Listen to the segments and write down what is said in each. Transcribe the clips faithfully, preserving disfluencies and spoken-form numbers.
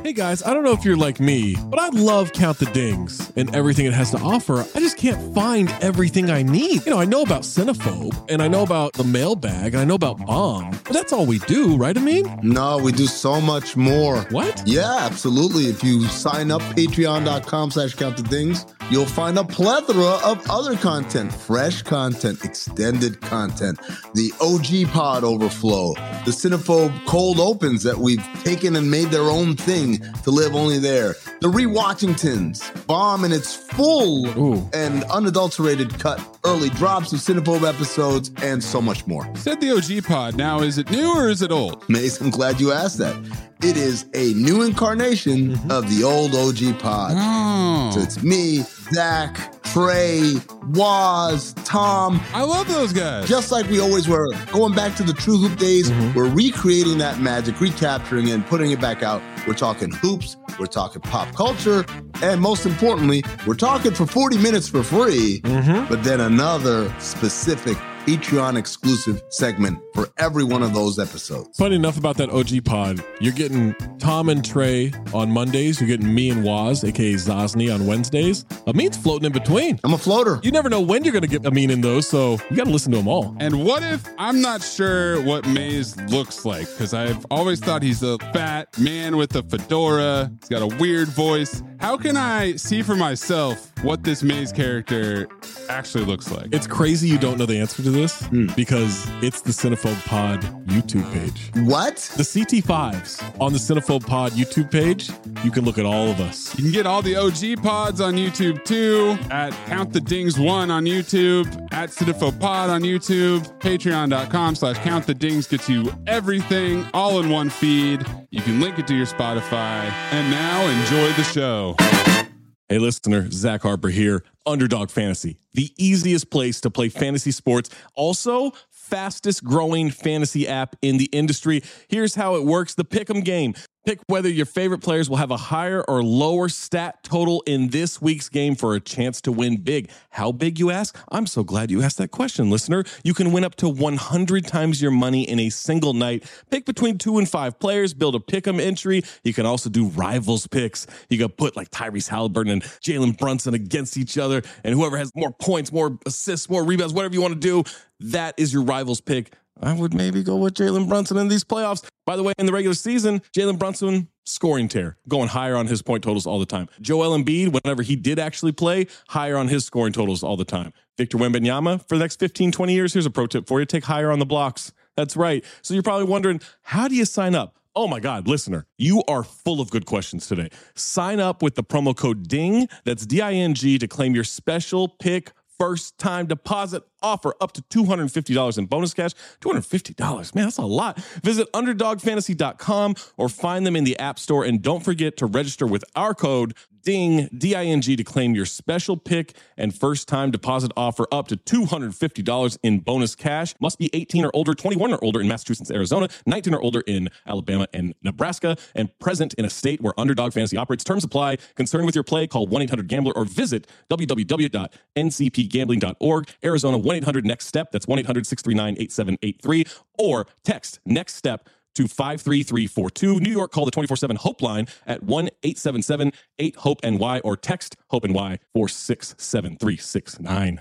Hey guys, I don't know if you're like me, but I love Count the Dings and everything it has to offer. I just can't find everything I need. You know, I know about Cinephobe, and I know about the mailbag, and I know about Bomb, but that's all we do, right, Amin? No, we do so much more. What? Yeah, absolutely. If you sign up, patreon.com slash count the dings, you'll find a plethora of other content, fresh content, extended content, the O G pod overflow, the Cinephobe cold opens that we've taken and made their own thing to live only there, the Rewatchingtons, Bomb in its full Ooh. and unadulterated cut, early drops of Cinephobe episodes, and so much more. Said the O G pod. Now, is it new or is it old? Mace, I'm glad you asked that. It is a new incarnation mm-hmm. of the old O G pod. Oh. So it's me, Zach, Trey, Waz, Tom. I love those guys. Just like we always were. Going back to the True Hoop days, mm-hmm. we're recreating that magic, recapturing it, and putting it back out. We're talking hoops, we're talking pop culture, and most importantly, we're talking for forty minutes for free, mm-hmm. but then another specific Patreon exclusive segment for every one of those episodes. Funny enough about that O G pod, you're getting Tom and Trey on Mondays. You're getting me and Waz, aka Zosny, on Wednesdays. Amin's floating in between. I'm a floater. You never know when you're going to get Amin in those, so you got to listen to them all. And what if I'm not sure what Maze looks like? Because I've always thought he's a fat man with a fedora. He's got a weird voice. How can I see for myself what this Maze character actually looks like? It's crazy you don't know the answer to this mm. because it's the Cinephobe Pod YouTube page. What? The C T fives on the Cinephobe Pod YouTube page. You can look at all of us. You can get all the O G pods on YouTube too, at Count the Dings one on YouTube, at Cinephobe Pod on YouTube, patreon.com slash Count the Dings gets you everything all in one feed. You can link it to your Spotify. And now enjoy the show. Hey listener, Zach Harper here. Underdog Fantasy, the easiest place to play fantasy sports. Also, fastest growing fantasy app in the industry. Here's how it works. The Pick'em game. Pick whether your favorite players will have a higher or lower stat total in this week's game for a chance to win big. How big, you ask? I'm so glad you asked that question, listener. You can win up to one hundred times your money in a single night. Pick between two and five players, build a pick'em entry. You can also do rivals picks. You can put like Tyrese Halliburton and Jalen Brunson against each other, and whoever has more points, more assists, more rebounds, whatever you want to do, that is your rivals pick. I would maybe go with Jalen Brunson in these playoffs. By the way, in the regular season, Jalen Brunson, scoring tear, going higher on his point totals all the time. Joel Embiid, whenever he did actually play, higher on his scoring totals all the time. Victor Wembanyama, for the next fifteen, twenty years, here's a pro tip for you. Take higher on the blocks. That's right. So you're probably wondering, how do you sign up? Oh my God, listener, you are full of good questions today. Sign up with the promo code DING, that's D I N G, to claim your special pick first time deposit offer up to two hundred fifty dollars in bonus cash. two hundred fifty dollars, man, that's a lot. Visit underdog fantasy dot com or find them in the App Store. And don't forget to register with our code DING, D I N G, to claim your special pick and first time deposit offer up to two hundred fifty dollars in bonus cash. Must be eighteen or older, twenty-one or older in Massachusetts, Arizona, nineteen or older in Alabama and Nebraska, and present in a state where Underdog Fantasy operates. Terms apply. Concerned with your play, call one eight hundred gambler or visit w w w dot n c p gambling dot org. Arizona, one eight hundred next step. That's one eight hundred six three nine eight seven eight three. Or text next step to five three three four two. New York, call the twenty-four seven Hope line at one eight seven seven eight hope N Y or text HOPE N Y four six seven three six nine.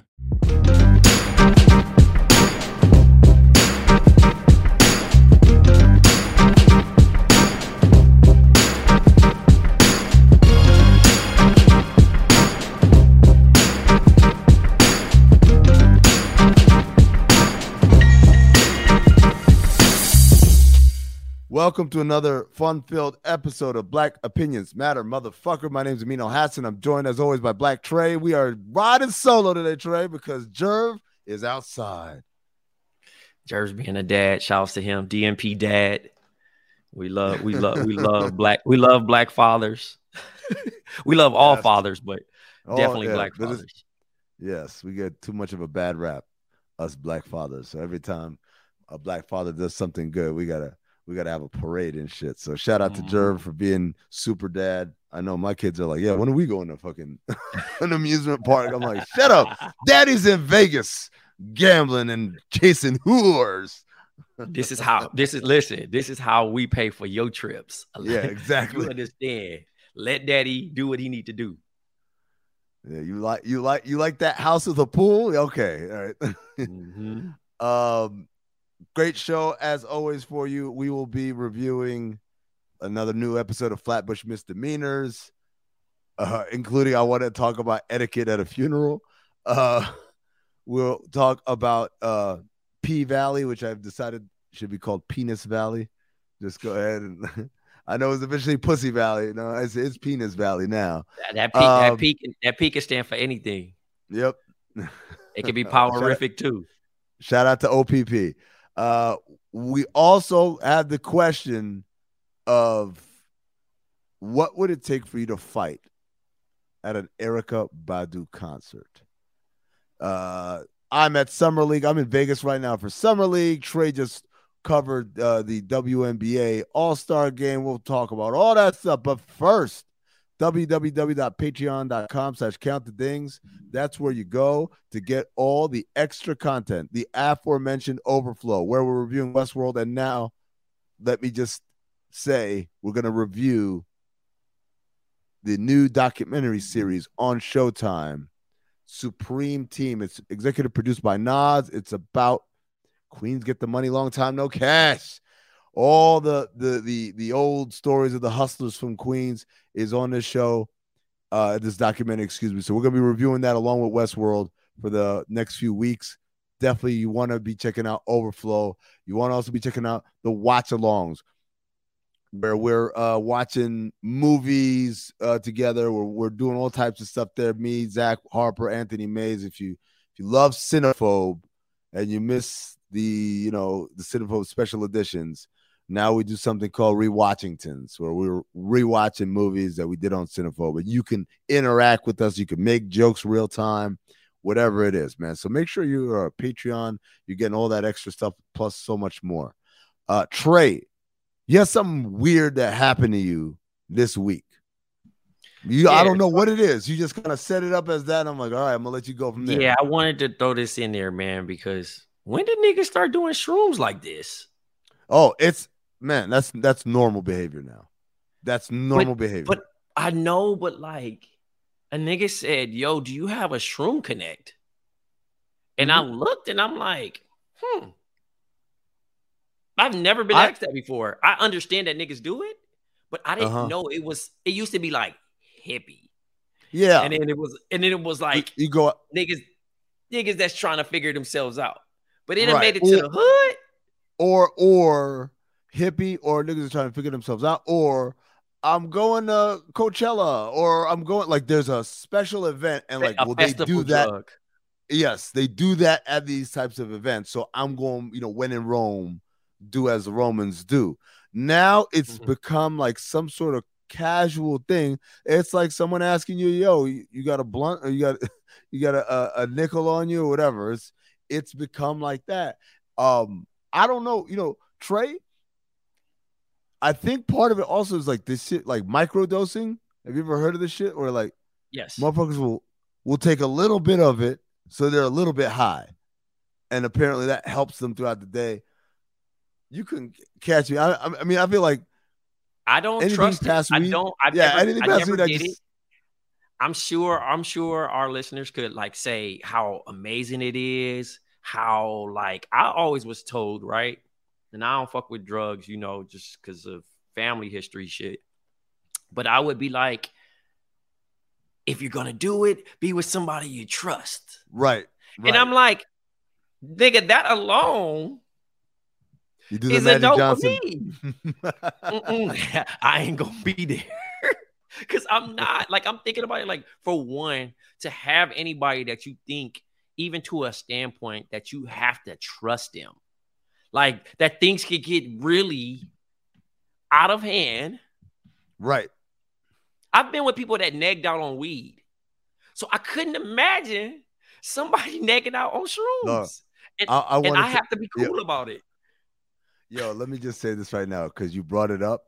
Welcome to another fun-filled episode of Black Opinions Matter, motherfucker. My name is Amino Hassan. I'm joined, as always, by Black Trey. We are riding solo today, Trey, because Jerv is outside. Jerv's being a dad. Shouts to him. D M P dad. We love, we love, we love black. We love black fathers. We love all yes. fathers, but oh, definitely yeah, black fathers. Yes, we get too much of a bad rap, us black fathers. So every time a black father does something good, we gotta. We got to have a parade and shit. So shout out to Jerv for being super dad. I know my kids are like, yeah, when are we going to fucking an amusement park? I'm like, shut up. Daddy's in Vegas gambling and chasing whores. This is how. This is listen. This is how we pay for your trips. Yeah, exactly. You understand? Let Daddy do what he need to do. Yeah, you like you like you like that house with a pool? Okay, all right. Mm-hmm. Um, great show as always for you. We will be reviewing another new episode of Flatbush Misdemeanors, uh, including I want to talk about etiquette at a funeral. Uh, we'll talk about uh, P Valley, which I've decided should be called Penis Valley. Just go ahead and I know it's officially Pussy Valley. No, it's, it's Penis Valley now. That, that peak, um, that peak, that peak can stand for anything. Yep. It can be powerific too. Shout out to O P P. Uh, we also had the question of what would it take for you to fight at an Erykah Badu concert? Uh, I'm at Summer League. I'm in Vegas right now for Summer League. Trey just covered uh, the W N B A All-Star Game. We'll talk about all that stuff. But first, www.patreon.com slash count the dings. That's where you go to get all the extra content, the aforementioned overflow, where we're reviewing Westworld. And now, let me just say, we're going to review the new documentary series on Showtime, Supreme Team. It's executive produced by Nas. It's about Queens get the money, long time no cash. All the the the the old stories of the hustlers from Queens is on this show, uh, this documentary, excuse me. So we're gonna be reviewing that along with Westworld for the next few weeks. Definitely, you want to be checking out Overflow. You want to also be checking out the watch-alongs, where we're uh, watching movies uh, together. We're we're doing all types of stuff there. Me, Zach Harper, Anthony Mays. If you if you love Cinephobe and you miss the you know the Cinephobe special editions, now we do something called Rewatchingtons, where we're rewatching movies that we did on Cinephobe. But you can interact with us. You can make jokes real time, whatever it is, man. So make sure you are a Patreon. You're getting all that extra stuff plus so much more. Uh, Trey, you have something weird that happened to you this week. You, yeah, I don't know what it is. You just kind of set it up as that. I'm like, all right, I'm gonna let you go from there. Yeah, I wanted to throw this in there, man, because when did niggas start doing shrooms like this? Oh, it's man, that's that's normal behavior now. That's normal but, behavior. But I know, but like a nigga said, yo, do you have a Shroom Connect? And mm-hmm. I looked and I'm like, hmm. I've never been I, asked that before. I understand that niggas do it, but I didn't uh-huh. know it was, it used to be like hippie. Yeah. And then it was, and then it was like you go niggas, niggas that's trying to figure themselves out. But it right. made it or, to the hood. Or or hippie, or niggas are trying to figure themselves out, or I'm going to Coachella, or I'm going, like, there's a special event, and like, a well, they do that. Drug. Yes, they do that at these types of events. So I'm going, you know, when in Rome, do as the Romans do. Now it's mm-hmm. become like some sort of casual thing. It's like someone asking you, yo, you, you got a blunt, or you got you got a, a, a nickel on you, or whatever. It's it's become like that. Um, I don't know, you know, Trey, I think part of it also is like this shit, like microdosing. Have you ever heard of this shit? Or like, yes, motherfuckers will will take a little bit of it, so they're a little bit high, and apparently that helps them throughout the day. You can catch me. I, I mean, I feel like I don't trust it. I don't. I've yeah, never, anything I past never weed, did just... it. I'm sure. I'm sure our listeners could like say how amazing it is. How like I always was told, right? And I don't fuck with drugs, you know, just because of family history shit. But I would be like, if you're gonna do it, be with somebody you trust, right? right. And I'm like, nigga, that alone. You do the Magic Johnson. I ain't gonna be there because I'm not. Like, I'm thinking about it. Like, for one, to have anybody that you think, even to a standpoint that you have to trust them, like that things could get really out of hand. Right. I've been with people that negged out on weed, so I couldn't imagine somebody negging out on shrooms. No, and I, I, and I have to, to be cool yeah. about it. Yo, let me just say this right now because you brought it up.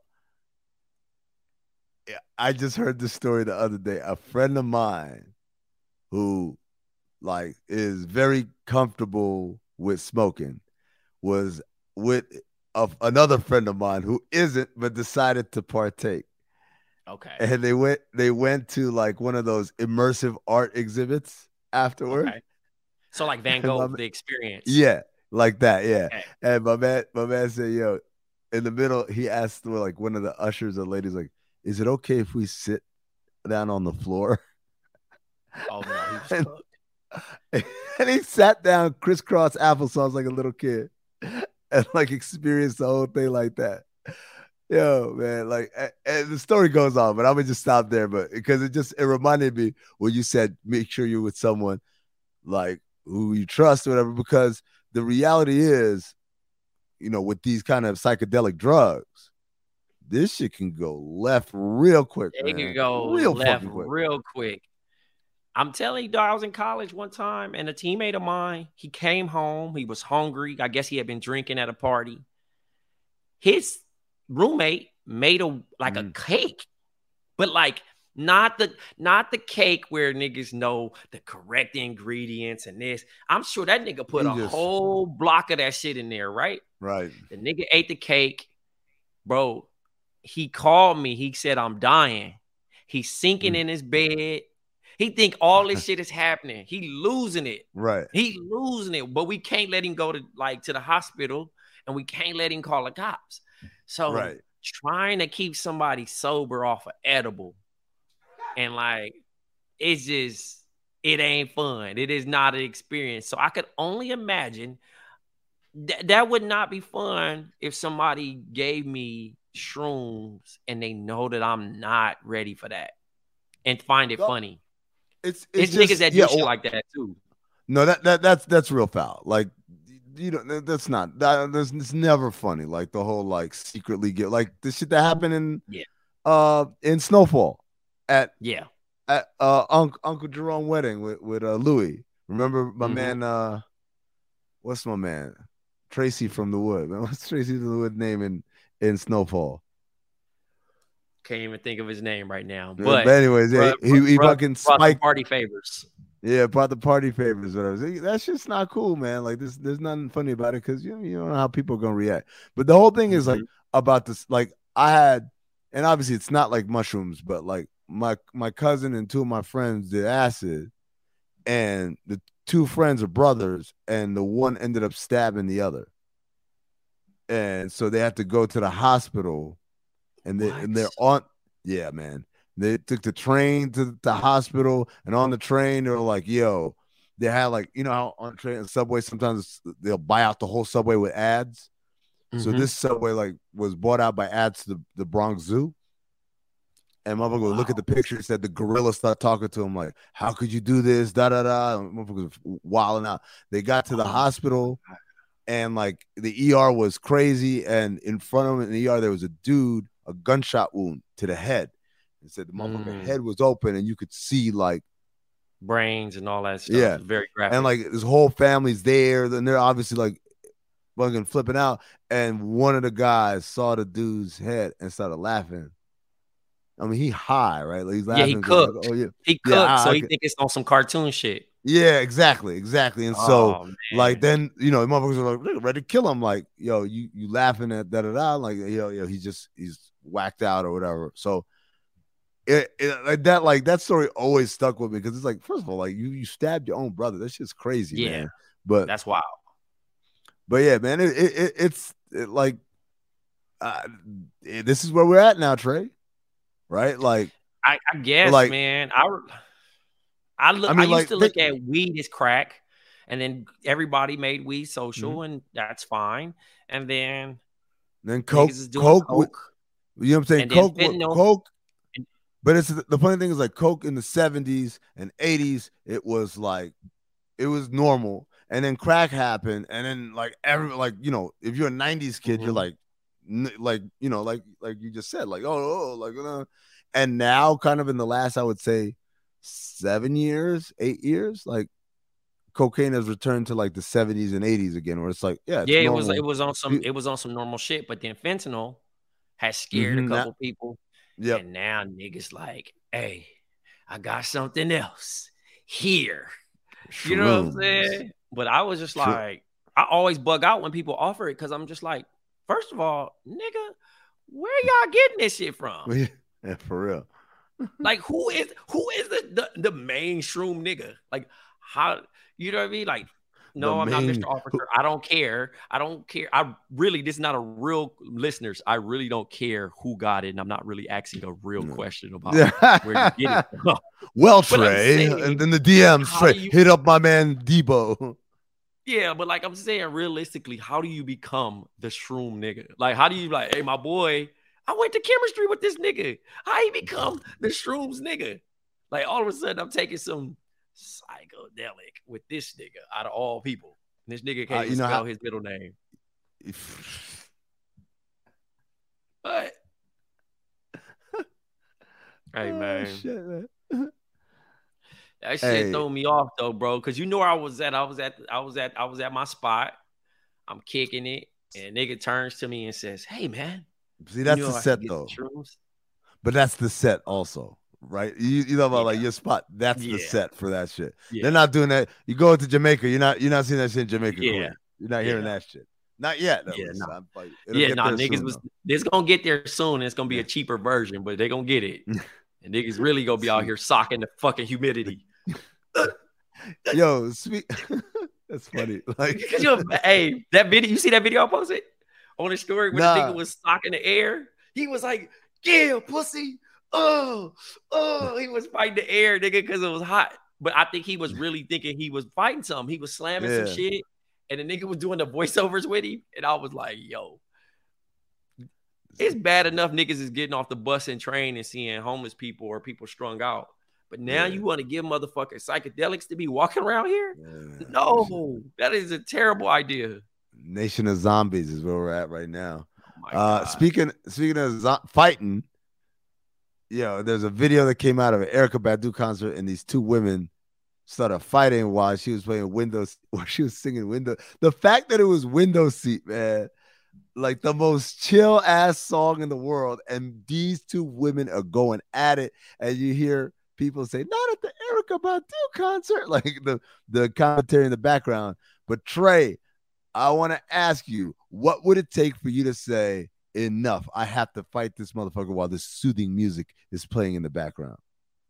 I just heard this story the other day. A friend of mine who, like, is very comfortable with smoking was with a, another friend of mine who isn't, but decided to partake. Okay. And they went they went to like one of those immersive art exhibits afterward. Okay. So like Van Gogh, the experience. Yeah, like that. Yeah. Okay. And my man, my man said, yo, in the middle, he asked like one of the ushers or ladies, like, is it okay if we sit down on the floor? Oh no, he was and, cooked. And he sat down, crisscross applesauce like a little kid, and like experienced the whole thing like that. Yo, man, like, and the story goes on, but I'm gonna just stop there. But because it just it reminded me when you said make sure you're with someone like who you trust or whatever, because the reality is, you know, with these kind of psychedelic drugs, this shit can go left real quick. It man. can go real left quick. real quick. I'm telling you, dog, I was in college one time, and a teammate of mine, he came home. He was hungry. I guess he had been drinking at a party. His roommate made a like mm. a cake, but like not the not the cake where niggas know the correct ingredients and this. I'm sure that nigga put he a just, whole block of that shit in there, right? Right. The nigga ate the cake, bro. He called me. He said, I'm dying. He's sinking mm. in his bed. He think all this shit is happening. He losing it. Right. He losing it. But we can't let him go to like to the hospital, and we can't let him call the cops. So right. trying to keep somebody sober off of edible, and like it's just it ain't fun. It is not an experience. So I could only imagine th- that would not be fun if somebody gave me shrooms and they know that I'm not ready for that and find it well, funny. It's it's, it's niggas just, that do yeah, shit or, like that too. No, that that that's that's real foul. Like you know, that's not that. That's it's never funny. Like the whole like secretly get like the shit that happened in yeah uh in Snowfall at yeah at uh Uncle Uncle Jerome wedding with with uh Louis. Remember my mm-hmm. man uh what's my man Tracy from the Wood? Man, what's Tracy from the Wood name in in Snowfall? Can't even think of his name right now. But, but anyways, bro, he, he, he bro, fucking bro, spiked party favors. Yeah, brought the party favors, whatever. That's just not cool, man. Like this, there's nothing funny about it because you know, you don't know how people are gonna react. But the whole thing mm-hmm. is like about this. Like I had, and obviously it's not like mushrooms, but like my my cousin and two of my friends did acid, and the two friends are brothers, and the one ended up stabbing the other, and so they had to go to the hospital. And, they, and they're on, yeah, man. They took the train to the hospital, and on the train, they were like, yo, they had like, you know how on train and subway, sometimes they'll buy out the whole subway with ads. Mm-hmm. So this subway like was bought out by ads to the, the Bronx Zoo. And motherfucker would wow. look at the picture and said the gorilla started talking to him like, how could you do this? Da da da. Motherfucker was wilding out. They got to the oh, hospital, and like the E R was crazy. And in front of him in the E R, there was a dude, a gunshot wound to the head. And said the motherfucker mm. head was open, and you could see like brains and all that stuff. Yeah, very graphic. And like his whole family's there. Then they're obviously like fucking flipping out. And one of the guys saw the dude's head and started laughing. I mean, he high, right? Like he's laughing. Yeah, he cooked. Like, oh yeah, he cooked. Yeah, I, so I, he I, think it's on some cartoon shit. Yeah, exactly, exactly. And so, oh, like, then you know, the motherfuckers are like ready to kill him. Like, yo, you you laughing at da da da? Like, yo, yo, he just he's whacked out or whatever. So. It, it, like that, like that story always stuck with me because it's like, first of all, like you you stabbed your own brother. That shit's crazy, yeah. man. But that's wild. But yeah, man, it, it, it it's it, like uh, it, this is where we're at now, Trey. Right? Like, I, I guess, like, man. I I look. I, mean, I used like, to look they, at weed as crack, and then everybody made weed social, mm-hmm. and that's fine. And then then coke, coke, coke. With, you know what I'm saying? Coke, with, coke. But it's the funny thing is like Coke in the seventies and eighties, it was like it was normal, and then crack happened, and then like every like you know if you're a nineties kid, mm-hmm. you're like like you know like like you just said like oh, oh like uh, and now kind of in the last I would say seven years, eight years, like cocaine has returned to like the seventies and eighties again, where it's like yeah it's yeah normal. it was it was on some it was on some normal shit, but then fentanyl has scared mm-hmm. a couple now, people. Yep. And now niggas like, hey, I got something else here. Shrooms. You know what I'm saying? But I was just like, I always bug out when people offer it because I'm just like, first of all, nigga, where y'all getting this shit from? Yeah, for real. Like, who is who is the, the the main shroom nigga? Like, how, you know what I mean? Like, no, The I'm not main- Mister Officer. I don't care. I don't care. I really, this is not a real, listeners, I really don't care who got it, and I'm not really asking a real question about where you get it from. Well, But I'm Trey, saying, and then the D Ms, how Trey, do you- hit up my man Debo. Yeah, but like I'm saying, realistically, how do you become the shroom nigga? Like, how do you like, hey, my boy, I went to chemistry with this nigga. How he become the shrooms nigga? Like, all of a sudden, I'm taking some psychedelic with this nigga out of all people. And this nigga can't Uh, you even know spell how- his middle name. But hey, man, Oh, shit, man. that shit Hey. throw me off though, bro. Cause you know where I was at. I was at. I was at. I was at my spot. I'm kicking it, and nigga turns to me and says, "Hey, man, See, that's you know the I can set get though. some shrooms?" But that's the set also, right? You, you know about like Yeah. your spot. That's the Yeah. set for that shit. Yeah. They're not doing that. You go to Jamaica, you're not you're not seeing that shit in Jamaica. Yeah. Queen. You're not hearing Yeah. that shit. Not yet. At Yeah, least. nah. I'm like, it'll Yeah, get nah, there niggas soon, was though. it's gonna get there soon. And it's gonna be Yeah. a cheaper version, but they gonna get it. And niggas really gonna be out here socking the fucking humidity. Yo, sweet. That's funny. Like, Because you, hey, that video, you see that video I posted on the story where Nah. the nigga was socking the air? He was like, "Yeah, pussy, oh, oh." He was fighting the air, nigga, because it was hot. But I think he was really thinking he was fighting something. He was slamming Yeah. some shit, and the nigga was doing the voiceovers with him, and I was like, "Yo, it's bad enough niggas is getting off the bus and train and seeing homeless people or people strung out." But now Yeah. you want to give motherfuckers psychedelics to be walking around here? yeah. No, that is a terrible idea. Nation of Zombies is where we're at right now. Oh my Uh, God. speaking speaking of zo- fighting, yo, there's a video that came out of an Erykah Badu concert, and these two women started fighting while she was playing Windows, while she was singing Window. The fact that it was Window Seat, man, like the most chill ass song in the world, and these two women are going at it, and you hear people say, "Not at the Erykah Badu concert," like the the commentary in the background. But Trey, I want to ask you, what would it take for you to say, enough, I have to fight this motherfucker while this soothing music is playing in the background?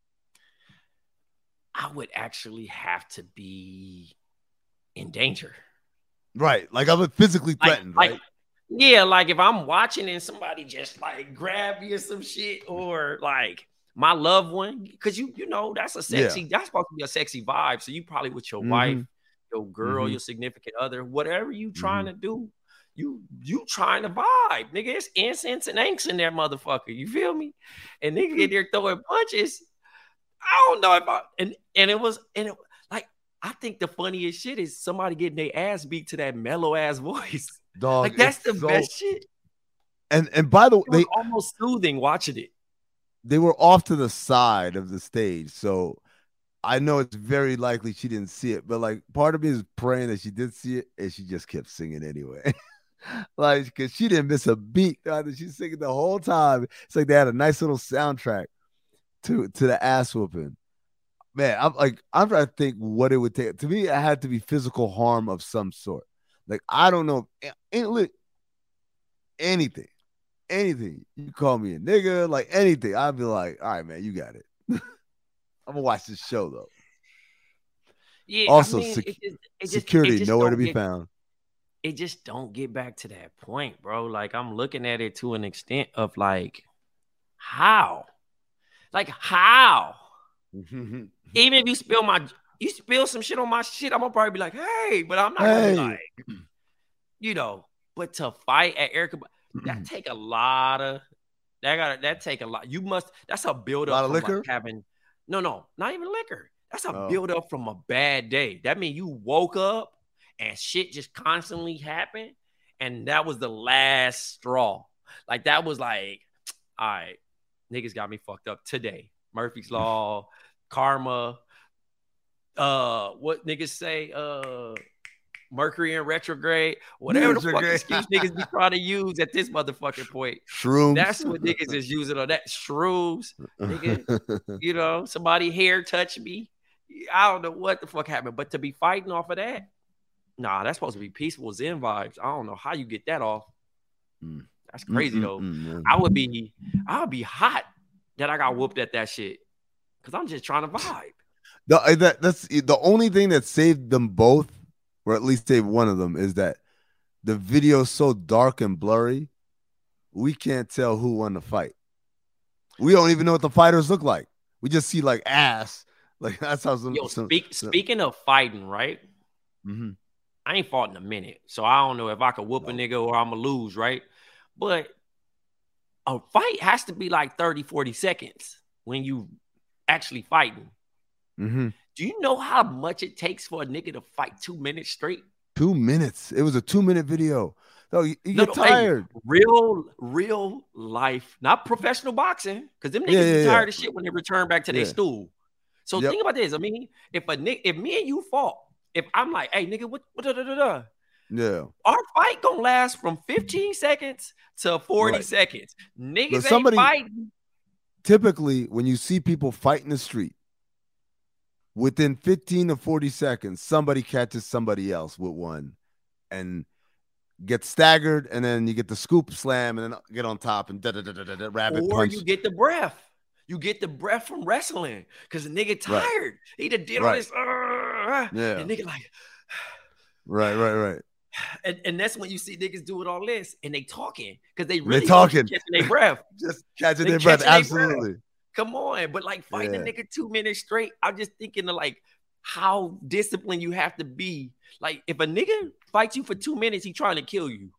I would actually have to be in danger. Right. Like I'm physically Like, threatened, like right? yeah, like if I'm watching and somebody just like grab me or some shit, or like my loved one, because you you know that's a sexy, that's supposed to be a sexy vibe. So you probably with your Mhm. wife, your girl, Mhm. your significant other, whatever you trying to do, you you trying to vibe, nigga. It's incense and angst in there, motherfucker. You feel me? And nigga get there throwing punches. I don't know if I and and it was and it like I think the funniest shit is somebody getting their ass beat to that mellow ass voice. Dog, Like that's the it's so- best shit. And and by the way, It was they almost soothing watching it. they were off to the side of the stage, so I know it's very likely she didn't see it. But like, part of me is praying that she did see it, and she just kept singing anyway. Like, because she didn't miss a beat. God, she's singing the whole time. It's like they had a nice little soundtrack to to the ass whooping. Man, I'm like, I'm trying to think what it would take. To me, it had to be physical harm of some sort. Like, I don't know, ain't lit anything, anything. You call me a nigga, like anything. I'd be like, all right, man, you got it. I'm gonna watch this show though. Yeah. Also, I mean, sec- it just, it just, Security it just nowhere to don't be get- found. It just don't get back to that point, bro. Like I'm looking at it to an extent of like, how, like how. Even if you spill my, you spill some shit on my shit, I'm gonna probably be like, hey, but I'm not Hey. gonna be like, you know. But to fight at Erykah, that take a lot of, that got that take a lot. You must. That's a build up Lot of from liquor? like having, no, no, not even liquor. That's a Oh. build up from a bad day. That means you woke up and shit just constantly happened, and that was the last straw. Like that was like, all right, niggas got me fucked up today. Murphy's Law, karma. Uh, what niggas say? Uh, Mercury in retrograde. Whatever the fuck Retrograde. excuse niggas be trying to use at this motherfucking point. Shrooms. That's what niggas is using on that. Shrooms, nigga. You know, somebody hair touched me. I don't know what the fuck happened, but to be fighting off of that, Nah, that's supposed to be peaceful Zen vibes. I don't know how you get that off. Mm. That's crazy Mm, though. mm, mm, I would be, I would be hot that I got whooped at that shit because I'm just trying to vibe. The, uh, that, that's the only thing that saved them both, or at least saved one of them, is that the video is so dark and blurry, we can't tell who won the fight. We don't even know what the fighters look like. We just see like ass. Like that's how some. Yo, some, speak, some speaking of fighting, right? mm-hmm. I ain't fought in a minute, so I don't know if I could whoop no. a nigga or I'm gonna lose, right? But a fight has to be like thirty, forty seconds when you actually fighting. Mm-hmm. Do you know how much it takes for a nigga to fight two minutes straight? Two minutes. It was a two-minute video. No, you, you no, get no, tired. Hey, real, real life, not professional boxing, because them niggas yeah, yeah, get tired yeah. of shit when they return back to yeah. their stool. So yep. think about this. I mean, if a nigga, if me and you fought, if I'm like, hey, nigga, what, what, da, da, da, da. Yeah. Our fight gonna last from fifteen seconds to forty right. seconds. Niggas but somebody, ain't fighting. Typically, when you see people fight in the street, within fifteen to forty seconds, somebody catches somebody else with one and gets staggered, and then you get the scoop slam and then get on top and da da da da da rabbit or punch. You get the breath. You get the breath from wrestling because the nigga tired. Right. He done did right. all this. Uh, yeah. And nigga like. right, right, right. And, and that's when you see niggas doing all this and they talking because they really They're talking, catching their breath. Just catching their breath. Absolutely. Breath. Come on, but like fighting yeah. a nigga two minutes straight. I'm just thinking of like how disciplined you have to be. Like if a nigga fights you for two minutes, he trying to kill you.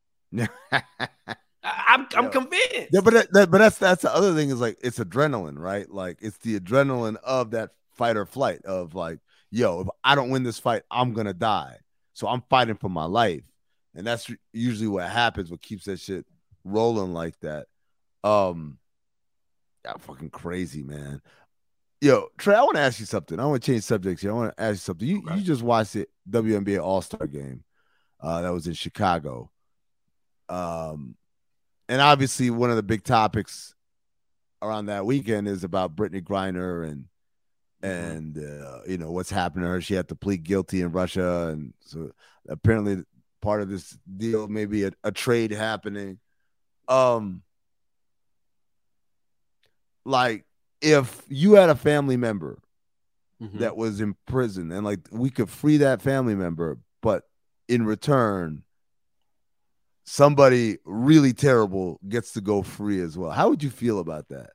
I'm I'm yeah. convinced. Yeah, but that, that, but that's that's the other thing is like it's adrenaline, right? Like it's the adrenaline of that fight or flight of like, yo, if I don't win this fight, I'm gonna die. So I'm fighting for my life, and that's usually what happens. What keeps that shit rolling like that. Um, yeah, fucking crazy, man. Yo, Trey, I want to ask you something. I want to change subjects here. I want to ask you something. You okay. you just watched the W N B A All-Star game uh, that was in Chicago. Um, and obviously one of the big topics around that weekend is about Brittany Griner and and uh, you know what's happened to her. She had to plead guilty in Russia, and so apparently part of this deal may be a, a trade happening. Um, like if you had a family member mm-hmm. that was in prison, and like we could free that family member, but in return, somebody really terrible gets to go free as well. How would you feel about that?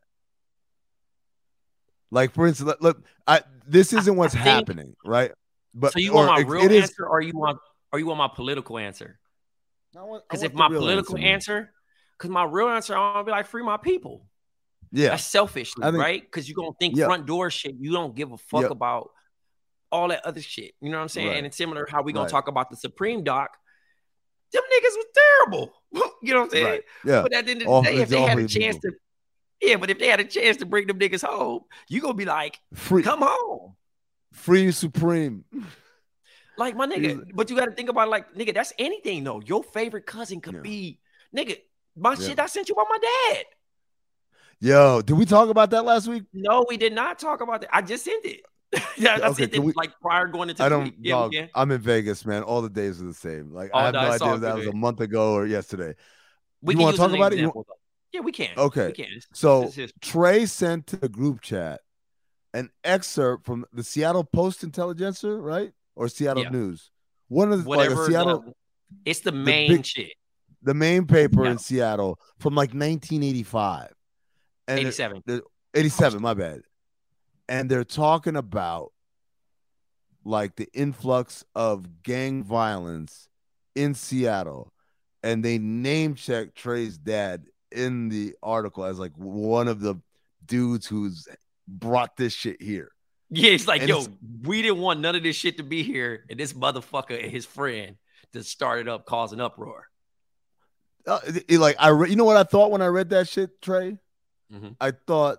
Like, for instance, look, look I, this isn't what's think, happening, right? But so you want my it, real it answer, is, or you want, or you want my political answer? Because if the my political answer, because my real answer, I'm gonna be like, free my people. Yeah, that's selfish, think, right? Because you're gonna think yeah. front door shit. You don't give a fuck yeah. about all that other shit. You know what I'm saying? Right. And it's similar how we gonna right. talk about the Supreme doc. Them niggas was terrible. You know what I'm saying? Right. Yeah. But at the end of the all, day, if they had a chance people. to. Yeah, but if they had a chance to bring them niggas home, you gonna be like, free, come home. Free Supreme. Like my nigga, but you gotta think about it like, nigga, that's anything though. Your favorite cousin could yeah. be, nigga, my yeah. shit I sent you by my dad. Yo, did we talk about that last week? No, we did not talk about that. I just sent it. yeah, I okay, sent it we, like prior going into I the don't week. Yeah, dog, I'm in Vegas, man. All the days are the same. Like oh, I have no, no idea if that was a month ago or yesterday. We you want to talk about it? You, Yeah, we can. Okay. We can. It's, so it's, it's Trey sent to the group chat an excerpt from the Seattle Post Intelligencer, right? Or Seattle yeah. News. One of the Whatever like Seattle. The, it's the main the big, shit. The main paper yeah. in Seattle from like nineteen eighty-five. And eighty-seven. eighty-seven, my bad. And they're talking about like the influx of gang violence in Seattle. And they name check Trey's dad in the article as like one of the dudes who's brought this shit here. Yeah, it's like, and yo, it's, we didn't want none of this shit to be here, and this motherfucker and his friend just started up causing uproar. Uh, it, it, like I, re- you know what I thought when I read that shit, Trey? Mm-hmm. I thought,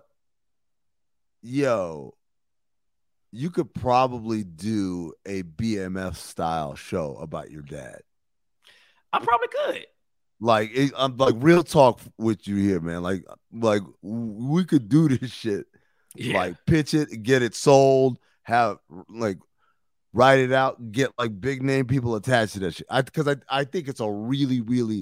yo, you could probably do a B M F style show about your dad. I probably could. Like, it, I'm like real talk with you here, man. Like, like we could do this shit. Yeah. Like, pitch it, get it sold, have like write it out, get like big name people attached to that shit. I because I, I think it's a really, really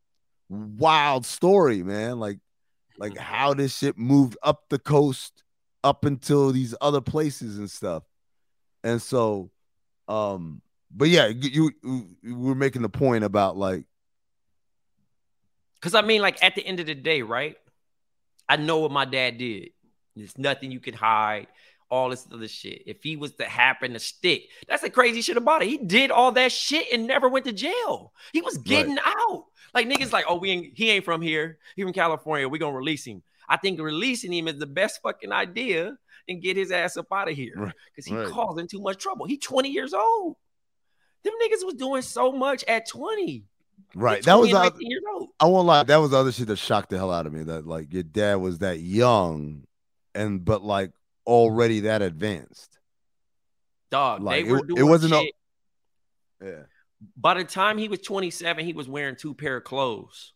wild story, man. Like, like how this shit moved up the coast up until these other places and stuff. And so, um, but yeah, you, you, you were making the point about like, because I mean, like at the end of the day, right? I know what my dad did. There's nothing you can hide. All this other shit. If he was to happen to stick, that's the crazy shit about it. He did all that shit and never went to jail. He was getting right. out. Like niggas like, oh, we ain't, he ain't from here. He from California. We gonna release him. I think releasing him is the best fucking idea and get his ass up out of here because he right. causing too much trouble. He twenty years old. Them niggas was doing so much at twenty. Right. That was other, years old. I won't lie. That was the other shit that shocked the hell out of me. That like your dad was that young, and but like already that advanced. Dog. Like they were it, doing it wasn't. Shit. A, yeah. By the time he was twenty-seven, he was wearing two pair of clothes.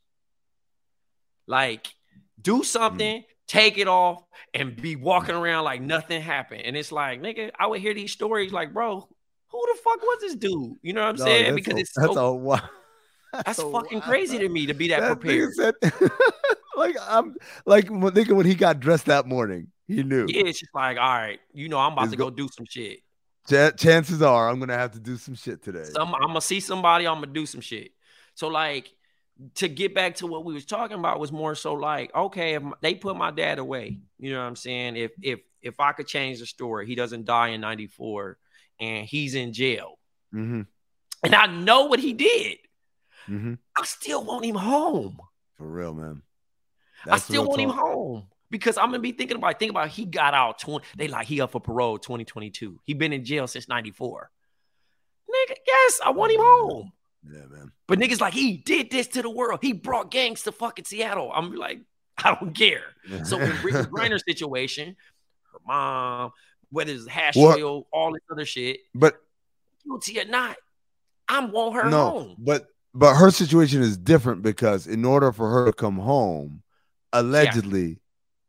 Like, do something, mm. take it off, and be walking around like nothing happened. And it's like, nigga, I would hear these stories like, bro, who the fuck was this dude? You know what I'm no, saying? Because a, it's that's so, a wow. That's, that's so fucking wild. crazy to me to be that, that prepared. Said, like I'm like thinking when he got dressed that morning, he knew. Yeah, it's just like, all right, you know, I'm about it's to go, go do some shit. Ch- chances are I'm gonna have to do some shit today. Some I'm gonna see somebody, I'm gonna do some shit. So like to get back to what we was talking about was more so like, okay, if they put my dad away, you know what I'm saying? If if if I could change the story, he doesn't die in ninety-four and he's in jail. Mm-hmm. And I know what he did. Mm-hmm. I still want him home. For real, man. That's I still want talk. him home. Because I'm gonna be thinking about think about he got out twenty. They like he up for parole twenty twenty-two. He been in jail since ninety-four. Nigga, yes, I want him home. Yeah, man. But niggas like he did this to the world. He brought gangs to fucking Seattle. I'm like, I don't care. So in Brittany Griner's situation, her mom, whether it's hash what? oil, all this other shit, but guilty or not, I want her no, home. But but her situation is different because in order for her to come home, allegedly. Yeah.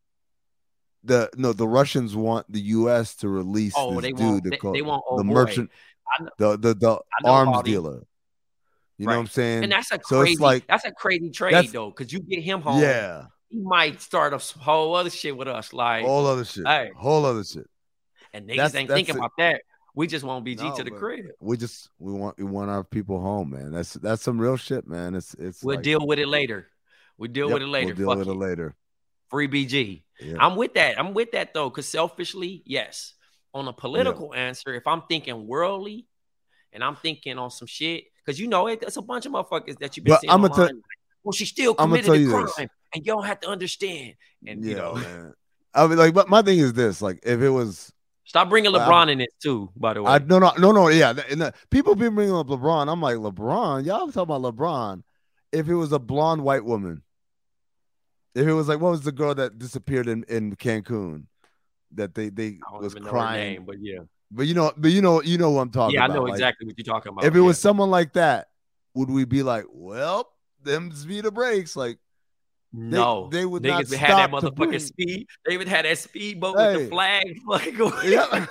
The no, the Russians want the U S to release oh, this they dude. Want, they, they, call, they want the boy. merchant, know, the the, the arms dealer. You right. know what I'm saying? And that's a so crazy, it's like, that's a crazy trade though, because you get him home. Yeah, he might start a whole other shit with us, like whole other shit, hey. whole other shit. And niggas that's, ain't that's thinking it. about that. We just want B G no, to the crib. We just we want we want our people home, man. That's that's some real shit, man. It's it's. We'll like, deal with it later. We'll deal yep, with it later. We'll deal Fuck with it. it later. Free B G. Yeah. I'm with that. I'm with that though, because selfishly, yes. On a political yeah. answer, if I'm thinking worldly, and I'm thinking on some shit, because you know it, there's a bunch of motherfuckers that you've been but seeing I'm online. gonna tell, like, well, she still committed a crime, this. and you don't have to understand. And yeah, you know, man. I mean, like, but my thing is this: like, if it was, stop bringing LeBron like, in it too. By the way, I no, no, no, no. Yeah, and the, people been bringing up LeBron. I'm like, LeBron, y'all talking about LeBron? If it was a blonde white woman. If it was like, what was the girl that disappeared in, in Cancun? That they they I don't was even know crying, her name, but yeah, but you know, but you know, you know what I'm talking yeah, about. Yeah, I know like, exactly what you're talking about. If it yeah. was someone like that, would we be like, well, them speed the brakes? Like, no, they, they would niggas not had stop that motherfucking bring... speed. They would have that speedboat hey. with the flag fucking going. Yeah.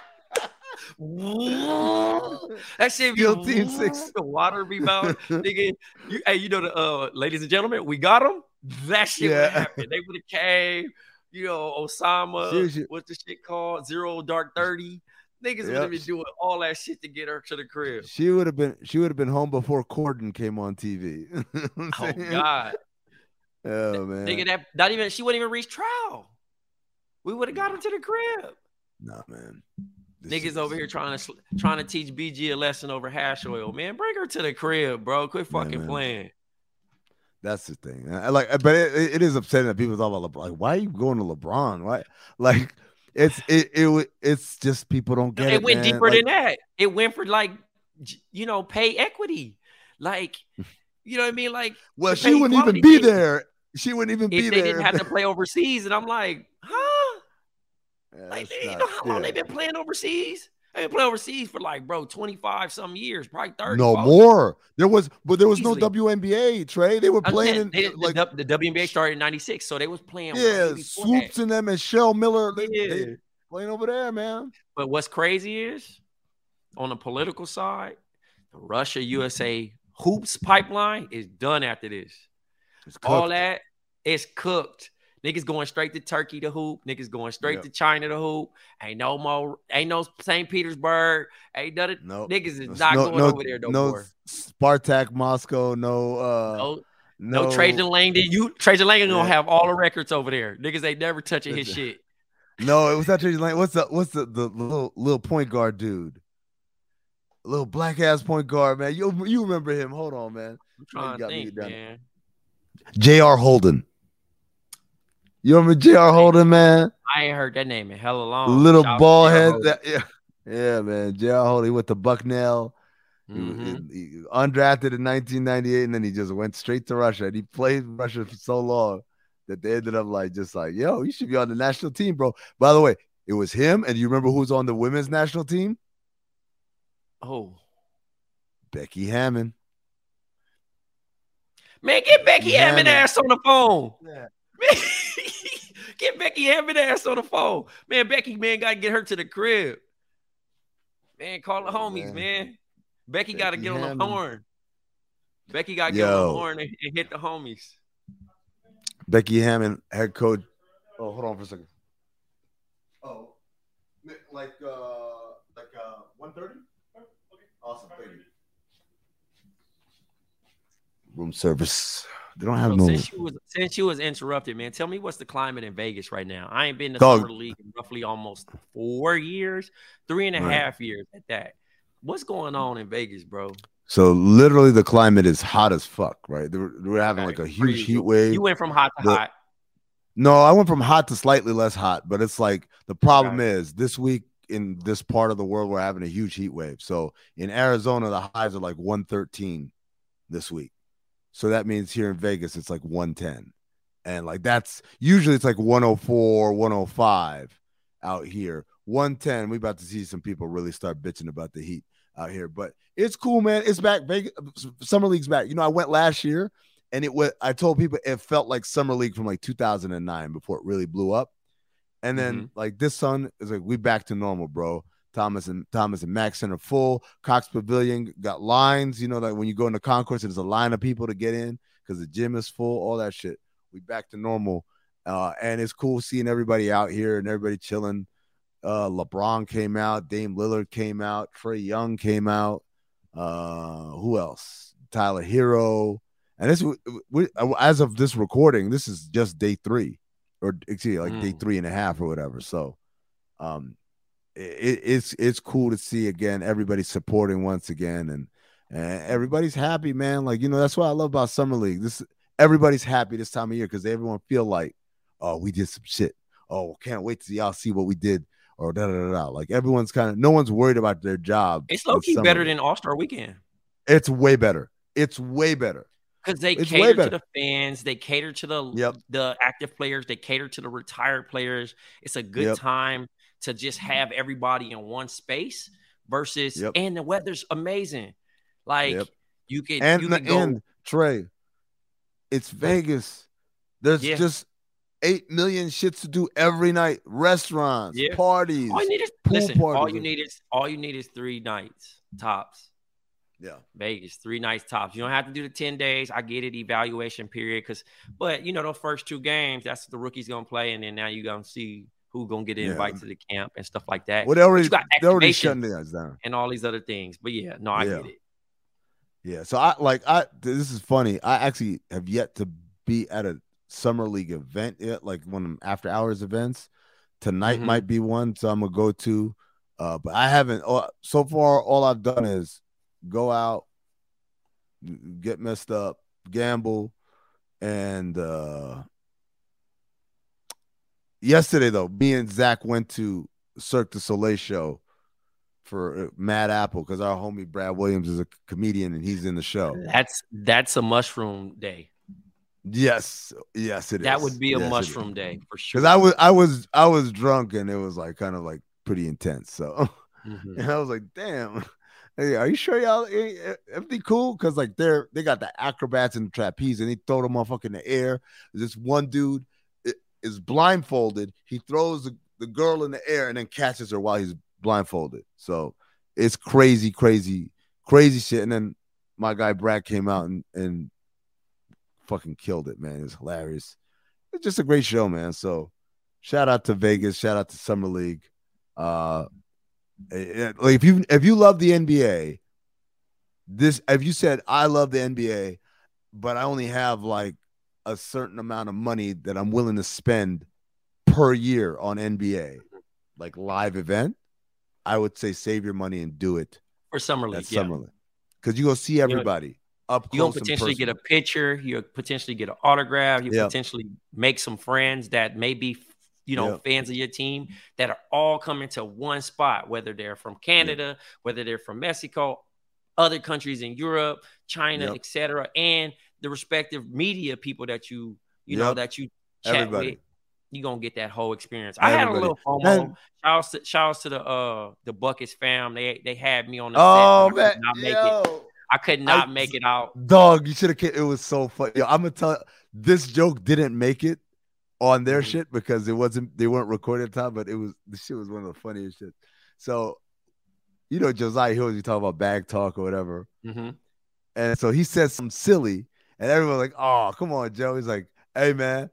That shit be team six. The water rebound, nigga. You, hey, you know the uh, ladies and gentlemen, we got them. That shit yeah. would happen. They would have came. You know, Osama. Seriously. What's the shit called? Zero Dark Thirty. Niggas yep. would have been doing all that shit to get her to the crib. She would have been. She would have been home before Corden came on T V. Oh God. Oh man. Nigga, that not even. She wouldn't even reach trial. We would have got her to the crib. Nah, man. This Niggas is... over here trying to trying to teach B G a lesson over hash oil. Man, bring her to the crib, bro. Quit fucking yeah, playing. That's the thing. I like, but it, it is upsetting that people talk about LeBron. Like, why are you going to LeBron? Why? Like, it's it it it's just people don't get it. It went man. deeper like, than that. It went for like, you know, pay equity. Like, you know what I mean? Like, well, she wouldn't even be there. She wouldn't even be if there. They didn't have to play overseas, and I'm like, huh? Yeah, like, you not, know how long yeah. they've been playing overseas? They've been playing overseas for like, bro, twenty-five some years, probably thirty. No probably. more. There was, but there was Easily. no W N B A, Trey. They were playing in they, like the, the W N B A started in ninety-six, so they was playing. Yeah, Swoops and them and Shell Miller. They, yeah. they playing over there, man. But what's crazy is on the political side, the Russia U S A hoops pipeline is done after this. All that is cooked. Niggas going straight to Turkey to hoop. Niggas going straight yep. to China to hoop. Ain't no more. Ain't no Saint Petersburg. Ain't nothing. Nope. Niggas is not no, going no, over there no, no more. Spartak Moscow. No. Uh, no. No, no Trajan Langdon. You Trajan Langdon yeah. gonna have all the records over there. Niggas ain't never touching his shit. No, it was not Trajan Langdon. What's the what's the, the little little point guard dude? Little black ass point guard, man. You you remember him? Hold on, man. I'm trying to think, man. J R Holden. You remember J R Holden, man? I ain't heard that name in hella long. Little ball head. That, yeah, yeah, man. J R Holden. He went to Bucknell. Mm-hmm. He, he, he undrafted in nineteen ninety-eight, and then he just went straight to Russia. And he played Russia for so long that they ended up like just like, yo, you should be on the national team, bro. By the way, it was him. And you remember who was on the women's national team? Oh, Becky Hammon. Man, get Becky Hammon ass on the phone. Yeah. Get Becky Hammon ass on the phone. Man, Becky, man, got to get her to the crib. Man, call the homies, man. man. Becky, Becky got to get on the horn. Becky got to get on the horn and, and hit the homies. Becky Hammon, head coach. Oh, hold on for a second. Oh, like uh, like uh, one thirty. Okay, awesome, thank you. Room service. They don't have so no. Since you was since you was interrupted, man, tell me what's the climate in Vegas right now? I ain't been to Dog. Summer League in roughly almost four years, three and a right. half years at that. What's going on in Vegas, bro? So literally, the climate is hot as fuck, right? We're, we're having okay. like a huge heat wave. You went from hot to the, hot. No, I went from hot to slightly less hot, but it's like the problem okay. is this week in this part of the world we're having a huge heat wave. So in Arizona, the highs are like one thirteen this week. So that means here in Vegas, it's like one ten. And like that's usually it's like one oh four, one oh five out here. one ten. We about to see some people really start bitching about the heat out here. But it's cool, man. It's back. Vegas, Summer League's back. You know, I went last year and it was I told people it felt like Summer League from like two thousand nine before it really blew up. And then mm-hmm. like this sun is like we back to normal, bro. Thomas and Thomas and Mack Center full. Cox Pavilion got lines. You know, like when you go in the concourse, there's a line of people to get in because the gym is full. All that shit. We back to normal, uh, and it's cool seeing everybody out here and everybody chilling. Uh, LeBron came out. Dame Lillard came out. Trae Young came out. Uh, who else? Tyler Hero. And this, we, as of this recording, this is just day three, or excuse me, like mm. day three and a half or whatever. So, um. It, it's it's cool to see again everybody supporting once again and, and everybody's happy, man. Like, you know, that's what I love about Summer League. This everybody's happy this time of year because everyone feel like, oh, we did some shit. Oh, can't wait to see y'all see what we did or da da da da. Like everyone's kind of no one's worried about their job. It's low key better than All-Star Weekend. It's way better. It's way better. Because they it's cater to the fans, they cater to the yep. the active players, they cater to the retired players. It's a good yep. time to just have everybody in one space versus yep. and the weather's amazing. Like yep. you can and you the can go, end, Trey. It's Vegas. There's yeah. just eight million shits to do every night. Restaurants, yeah. parties, all you need is pool listen, parties. all you need is all you need is three nights tops. Yeah. Vegas, three nights tops. You don't have to do the ten days. I get it, evaluation period. Cause but you know, those first two games, that's the rookies gonna play, and then now you're gonna see who's gonna get an invite yeah. to the camp and stuff like that. Well, they already, they already shutting theirs down and all these other things. But yeah, no, I yeah. get it. Yeah. So I like I this is funny. I actually have yet to be at a Summer League event yet, like one of them after hours events. Tonight mm-hmm. might be one, so I'm gonna go to. Uh, but I haven't oh, so far. All I've done is go out, get messed up, gamble, and uh yesterday, though, me and Zach went to Cirque du Soleil show for Mad Apple because our homie Brad Williams is a comedian and he's in the show. That's that's a mushroom day. Yes, yes, it that is. would be a yes, mushroom day for sure. Because I was, I was, I was drunk and it was like kind of like pretty intense. So, mm-hmm. and I was like, damn. Hey, are you sure y'all everything cool? Because like they're they got the acrobats and the trapeze and they throw the motherfucker in the air. This one dude is blindfolded. He throws the, the girl in the air and then catches her while he's blindfolded. So it's crazy, crazy, crazy shit. And then my guy Brad came out and, and fucking killed it, man. It was hilarious. It's just a great show, man. So shout out to Vegas. Shout out to Summer League. Uh, like if you if you love the N B A, this if you said I love the N B A, but I only have like a certain amount of money that I'm willing to spend per year on N B A, like live event, I would say save your money and do it for Summer League. At yeah. Summer League, because you go see everybody. Up you're close gonna potentially and get a picture, you'll potentially get an autograph, you yep. potentially make some friends that may be, you know, yep. fans of your team that are all coming to one spot, whether they're from Canada, yep. whether they're from Mexico, other countries in Europe, China, yep. et cetera, and the respective media people that you, you yep. know, that you chat everybody. with. You're gonna get that whole experience. Everybody. I had a little FOMO. And, shouts to shouts to the uh the Buckets fam. They they had me on the oh, set. Man, I could not make yo. it. I could not I, make it out. Dog, you should have. It was so funny. Yo, I'm gonna tell you, this joke didn't make it on their mm-hmm. shit because it wasn't. They weren't recorded at the time, but it was. The shit was one of the funniest shit. So, you know, Josiah Hills, you talk about bag talk or whatever, mm-hmm. and so he said some silly, and everyone's like, "Oh, come on, Joe." He's like, "Hey, man,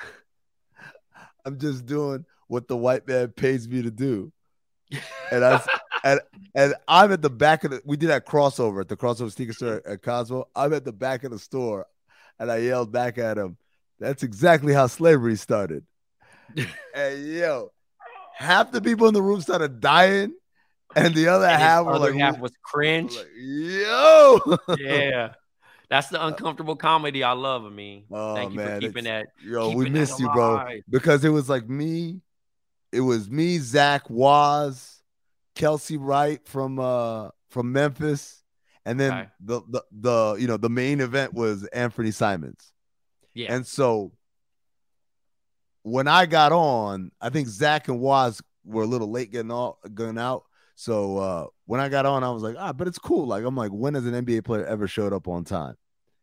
I'm just doing what the white man pays me to do," and I. And and I'm at the back of the, we did that crossover at the crossover sneaker store at Cosmo. I'm at the back of the store and I yelled back at him, "That's exactly how slavery started." And yo, half the people in the room started dying and the other and half were like, half was cringe. Like, yo. Yeah. That's the uncomfortable comedy I love. I mean, oh, thank you man, for keeping that. Yo, keeping we missed that you, bro. Because it was like me, it was me, Zach, Waz, Kelsey Wright from uh from Memphis, and then okay. the, the the you know the main event was Anthony Simons. Yeah. And so when I got on, I think Zach and Waz were a little late getting all going out. So uh when I got on, I was like, ah, but it's cool. Like I'm like, when has an N B A player ever showed up on time?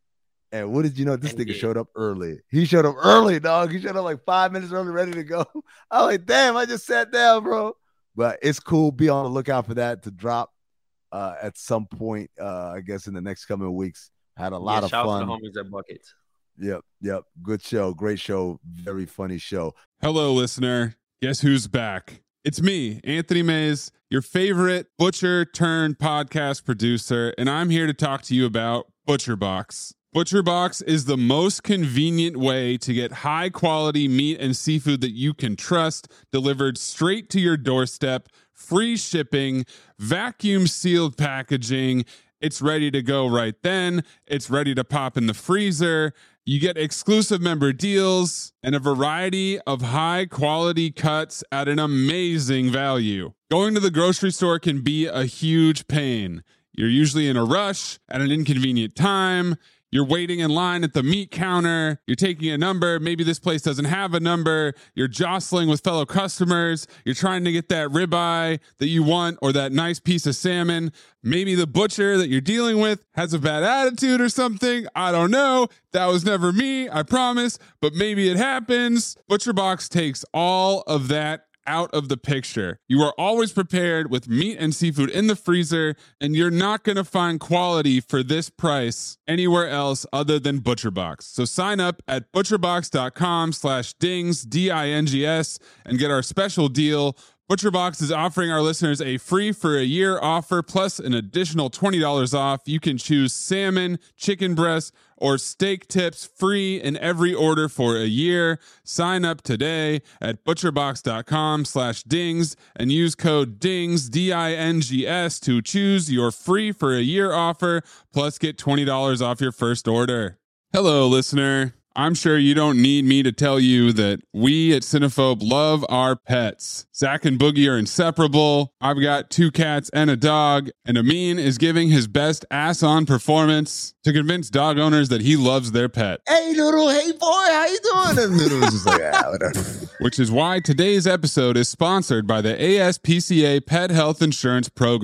And what did you know? This N B A. Nigga showed up early. He showed up early, dog. He showed up like five minutes early, ready to go. I was like, damn, I just sat down, bro. But it's cool. Be on the lookout for that to drop uh, at some point, uh, I guess, in the next coming weeks. Had a lot yeah, of shout fun. Shout out to the homies at Buckets. Yep, yep. Good show. Great show. Very funny show. Hello, listener. Guess who's back? It's me, Anthony Mays, your favorite butcher turned podcast producer, and I'm here to talk to you about ButcherBox. ButcherBox is the most convenient way to get high-quality meat and seafood that you can trust delivered straight to your doorstep, free shipping, vacuum-sealed packaging. It's ready to go right then. It's ready to pop in the freezer. You get exclusive member deals and a variety of high-quality cuts at an amazing value. Going to the grocery store can be a huge pain. You're usually in a rush at an inconvenient time. You're waiting in line at the meat counter. You're taking a number. Maybe this place doesn't have a number. You're jostling with fellow customers. You're trying to get that ribeye that you want or that nice piece of salmon. Maybe the butcher that you're dealing with has a bad attitude or something. I don't know. That was never me, I promise. But maybe it happens. ButcherBox takes all of that out of the picture. You are always prepared with meat and seafood in the freezer, and you're not going to find quality for this price anywhere else other than ButcherBox. So sign up at butcherbox.com slash dings, D I N G S, and get our special deal. ButcherBox is offering our listeners a free for a year offer plus an additional twenty dollars off. You can choose salmon, chicken breast, or steak tips free in every order for a year. Sign up today at butcherbox.com slash dings and use code DINGS, D I N G S, to choose your free for a year offer plus get twenty dollars off your first order. Hello, listener. I'm sure you don't need me to tell you that we at Cinephobe love our pets. Zach and Boogie are inseparable. I've got two cats and a dog, and Amin is giving his best ass-on performance to convince dog owners that he loves their pet. Hey, Noodle, hey, boy, how you doing? And Noodle was just like, ah, whatever. Which is why today's episode is sponsored by the A S P C A Pet Health Insurance Program.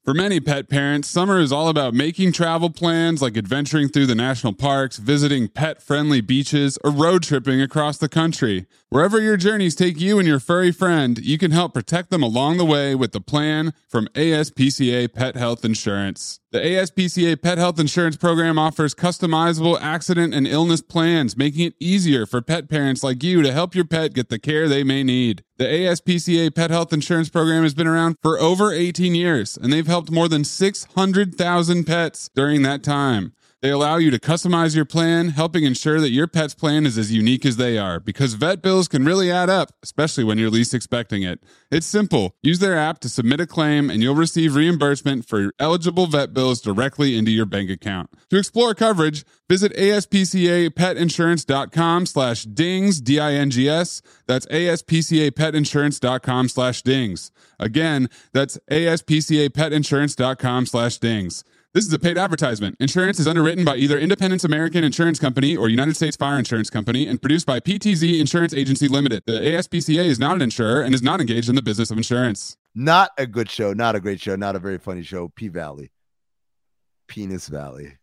For many pet parents, summer is all about making travel plans like adventuring through the national parks, visiting pet-friendly beaches, or road tripping across the country. Wherever your journeys take you and your furry friend, you can help protect them along the way with the plan from A S P C A Pet Health Insurance. The A S P C A Pet Health Insurance Program offers customizable accident and illness plans, making it easier for pet parents like you to help your pet get the care they may need. The A S P C A Pet Health Insurance Program has been around for over eighteen years, and they've helped more than six hundred thousand pets during that time. They allow you to customize your plan, helping ensure that your pet's plan is as unique as they are, because vet bills can really add up, especially when you're least expecting it. It's simple. Use their app to submit a claim, and you'll receive reimbursement for eligible vet bills directly into your bank account. To explore coverage, visit aspcapetinsurance.com slash dings, D I N G S. That's aspcapetinsurance.com slash dings. Again, that's aspcapetinsurance.com slash dings. This is a paid advertisement. Insurance is underwritten by either Independence American Insurance Company or United States Fire Insurance Company and produced by P T Z Insurance Agency Limited. The A S P C A is not an insurer and is not engaged in the business of insurance. Not a good show. Not a great show. Not a very funny show. P Valley. Penis Valley.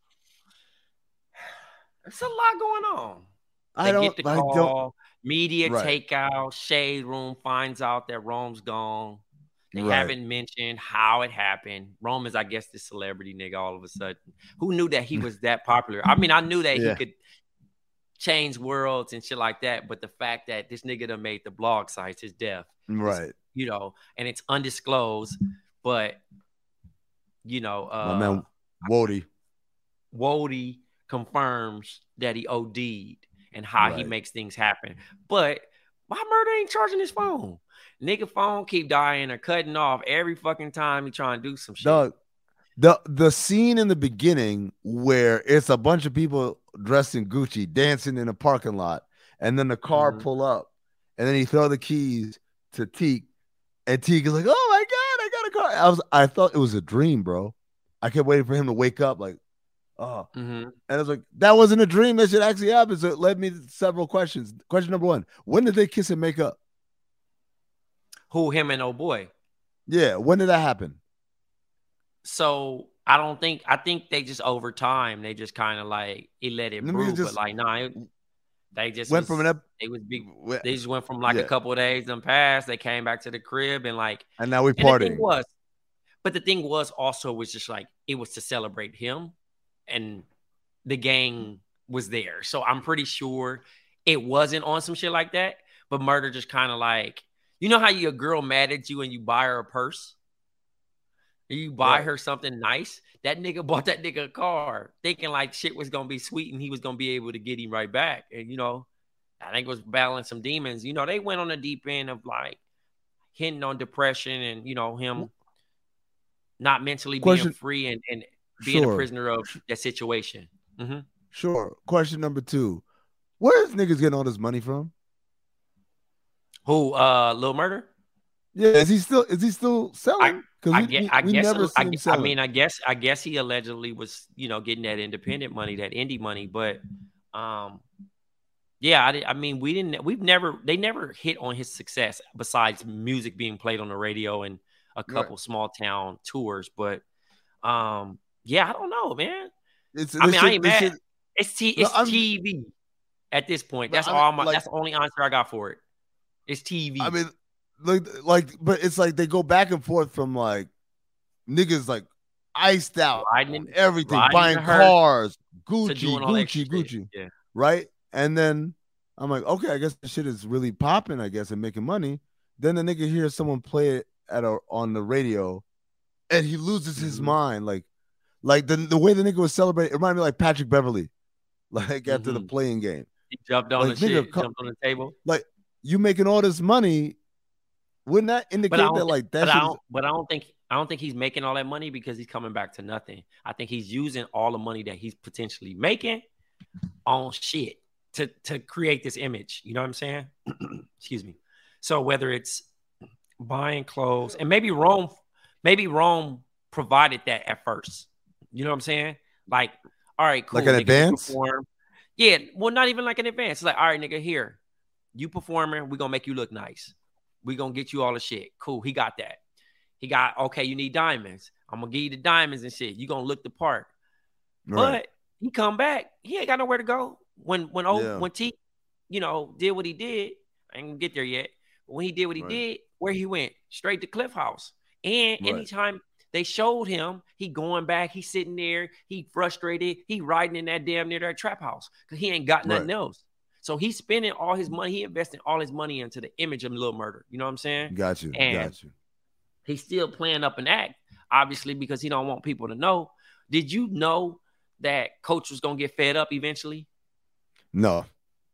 There's a lot going on. They I don't. get the I call. don't. Media Right. takeout. Shade Room finds out that Rome's gone. They Right. haven't mentioned how it happened. Rome is, I guess, this celebrity nigga all of a sudden. Who knew that he was that popular? I mean, I knew that Yeah. he could change worlds and shit like that, but the fact that this nigga done made the blog sites, his death, Right. you know, and it's undisclosed, but, you know, uh, My man, Wody. Wody confirms that he O D'd and how he Right. makes things happen. But why Murder ain't charging his phone? Nigga phone keep dying or cutting off every fucking time he trying to do some shit. Doug, the the scene in the beginning where it's a bunch of people dressed in Gucci dancing in a parking lot, and then the car Mhm. pull up, and then he throw the keys to Teak, and Teak is like, "Oh my god, I got a car!" I was, I thought it was a dream, bro. I kept waiting for him to wake up, like, oh, Mm-hmm. and I was like, that wasn't a dream. That shit actually happened. So it led me to several questions. Question number one: when did they kiss and make up? Who, him and oh boy? Yeah, when did that happen? So I don't think I think they just over time they just kind of like it let it Let me brew, just- but like nah, it, they just Went was, from an ep- they was big. went- They just went from like Yeah. a couple of days and passed. They came back to the crib and like and now we and the thing partying. was, but the thing was also was just like it was to celebrate him, and the gang was there. So I'm pretty sure it wasn't on some shit like that. But Murder just kind of like, you know how your girl mad at you and you buy her a purse, and you buy Right. her something nice. That nigga bought that nigga a car, thinking like shit was gonna be sweet and he was gonna be able to get him right back. And you know, I think it was battling some demons. You know, they went on the deep end of like hitting on depression and you know him not mentally Question- being free and, and being Sure. a prisoner of that situation. hmm Sure. Question number two: where is niggas getting all this money from? Who, uh, Lil Murder? Yeah, is he still is he still selling? Because I we, guess, we, I, we guess never I, see him I selling. mean, I guess, I guess he allegedly was, you know, getting that independent money, that indie money. But, um, yeah, I, I mean, we didn't, we've never, they never hit on his success besides music being played on the radio and a couple small town tours. But, um, yeah, I don't know, man. It's, I this mean, I shit- ain't this mad. shit- It's T, No, it's I'm- T V at this point. But That's I- all. My, like- that's the only answer I got for it. It's T V. I mean, like, like, but it's like they go back and forth from like niggas like iced out, Riding on in- everything, riding buying in the hearse cars, to Gucci, doing all that Gucci, shit. Gucci, Yeah. right? And then I'm like, okay, I guess the shit is really popping, I guess, and making money. Then the nigga hears someone play it at a on the radio, and he loses his Mhm. mind. Like, like the the way the nigga was celebrating, it reminded me like Patrick Beverly, like after the Mhm. playing game. He jumped on Like, the nigga, shit, co- jumped on the table. Like, you making all this money, wouldn't that indicate But I don't, that like that but, I shit is- don't, but I don't think I don't think he's making all that money because he's coming back to nothing. I think he's using all the money that he's potentially making on shit to to create this image. You know what I'm saying? Excuse me. So whether it's buying clothes and maybe Rome, maybe Rome provided that at first. You know what I'm saying? Like, all right, cool. Like an nigga, you advance? perform. Yeah, well, not even like an advance. It's like, all right, nigga, here, you performing, we're gonna make you look nice. We're gonna get you all the shit. Cool. He got that. He got, okay, you need diamonds. I'm gonna give you the diamonds and shit. You gonna look the part. Right. But he come back. He ain't got nowhere to go. When when oh Yeah. when T, you know, did what he did. I ain't gonna get there yet. But when he did what he Right. did, where he went straight to Cliff House. And Right. anytime they showed him, he going back, he sitting there, he frustrated, he riding in that damn near that trap house because he ain't got nothing Right. else. So he's spending all his money, he investing all his money into the image of Lil Murder. You know what I'm saying? Got you. And Got you. he's still playing up an act, obviously, because he don't want people to know. Did you know that Coach was gonna get fed up eventually? No.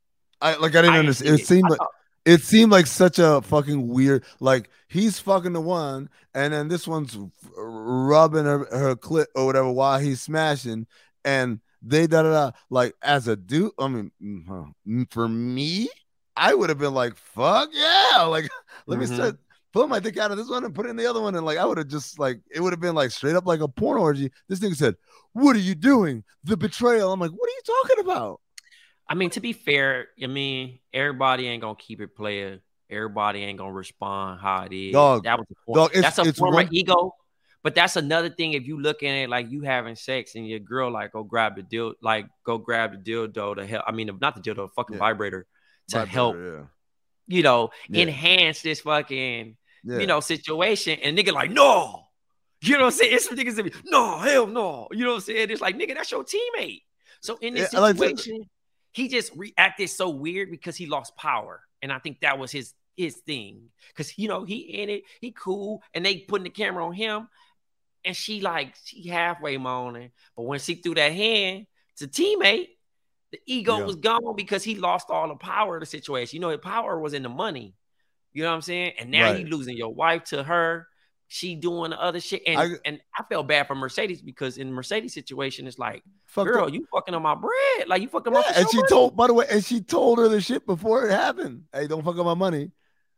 I like I didn't I understand. didn't It see it. seemed I like thought- it seemed like such a fucking weird, like he's fucking the one, and then this one's rubbing her, her clit or whatever while he's smashing, and they da da da. Like as a dude, I mean, mm, huh, for me, I would have been like, "Fuck yeah!" Like, let Mhm. me start pull my dick out of this one and put it in the other one, and like I would have just like it would have been like straight up like a porn orgy. This nigga said, "What are you doing? The betrayal." I'm like, "What are you talking about?" I mean, to be fair, I mean, everybody ain't gonna keep it player. Everybody ain't gonna respond how it is. Dog, that was a form, dog, it's- that's a it's form one- of ego. But that's another thing. If you look at it like you having sex and your girl like go grab the deal, like go grab the dildo to help. I mean, not the dildo, the fucking Yeah. vibrator to Vibrator, help. yeah. You know, Yeah. enhance this fucking Yeah. you know situation. And nigga like no, you know what I'm saying? It's some niggas that be no hell no. You know what I'm saying? It's like nigga, that's your teammate. So in this Yeah, I like that- situation. He just reacted so weird because he lost power. And I think that was his his thing. Because, you know, he in it, he cool, and they putting the camera on him, and she like, she halfway moaning. But when she threw that hand to teammate, the ego Yeah. was gone because he lost all the power of the situation. You know, his power was in the money. You know what I'm saying? And now Right. you losing your wife to her. She doing the other shit. And I- and I felt bad for Mercedes because in Mercedes' situation, it's like, Fuck girl, up. you fucking on my bread. Like, you fucking Yeah, on my and she told, by the way, and she told her the shit before it happened. Hey, don't fuck up my money.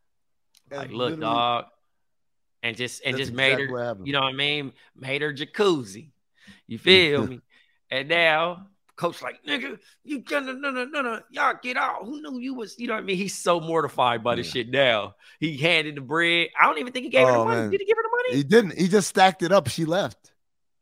Like, And look, literally, dog. And just and that's just made exactly what her, happened. you know what I mean? Made her jacuzzi. You feel me? And now Coach like, nigga, you gonna no no no no y'all get out. Who knew you was, you know what I mean? He's so mortified by this Yeah. shit now. He handed the bread. I don't even think he gave her the Oh, money. man. Did he give her the money? He didn't. He just stacked it up. She left.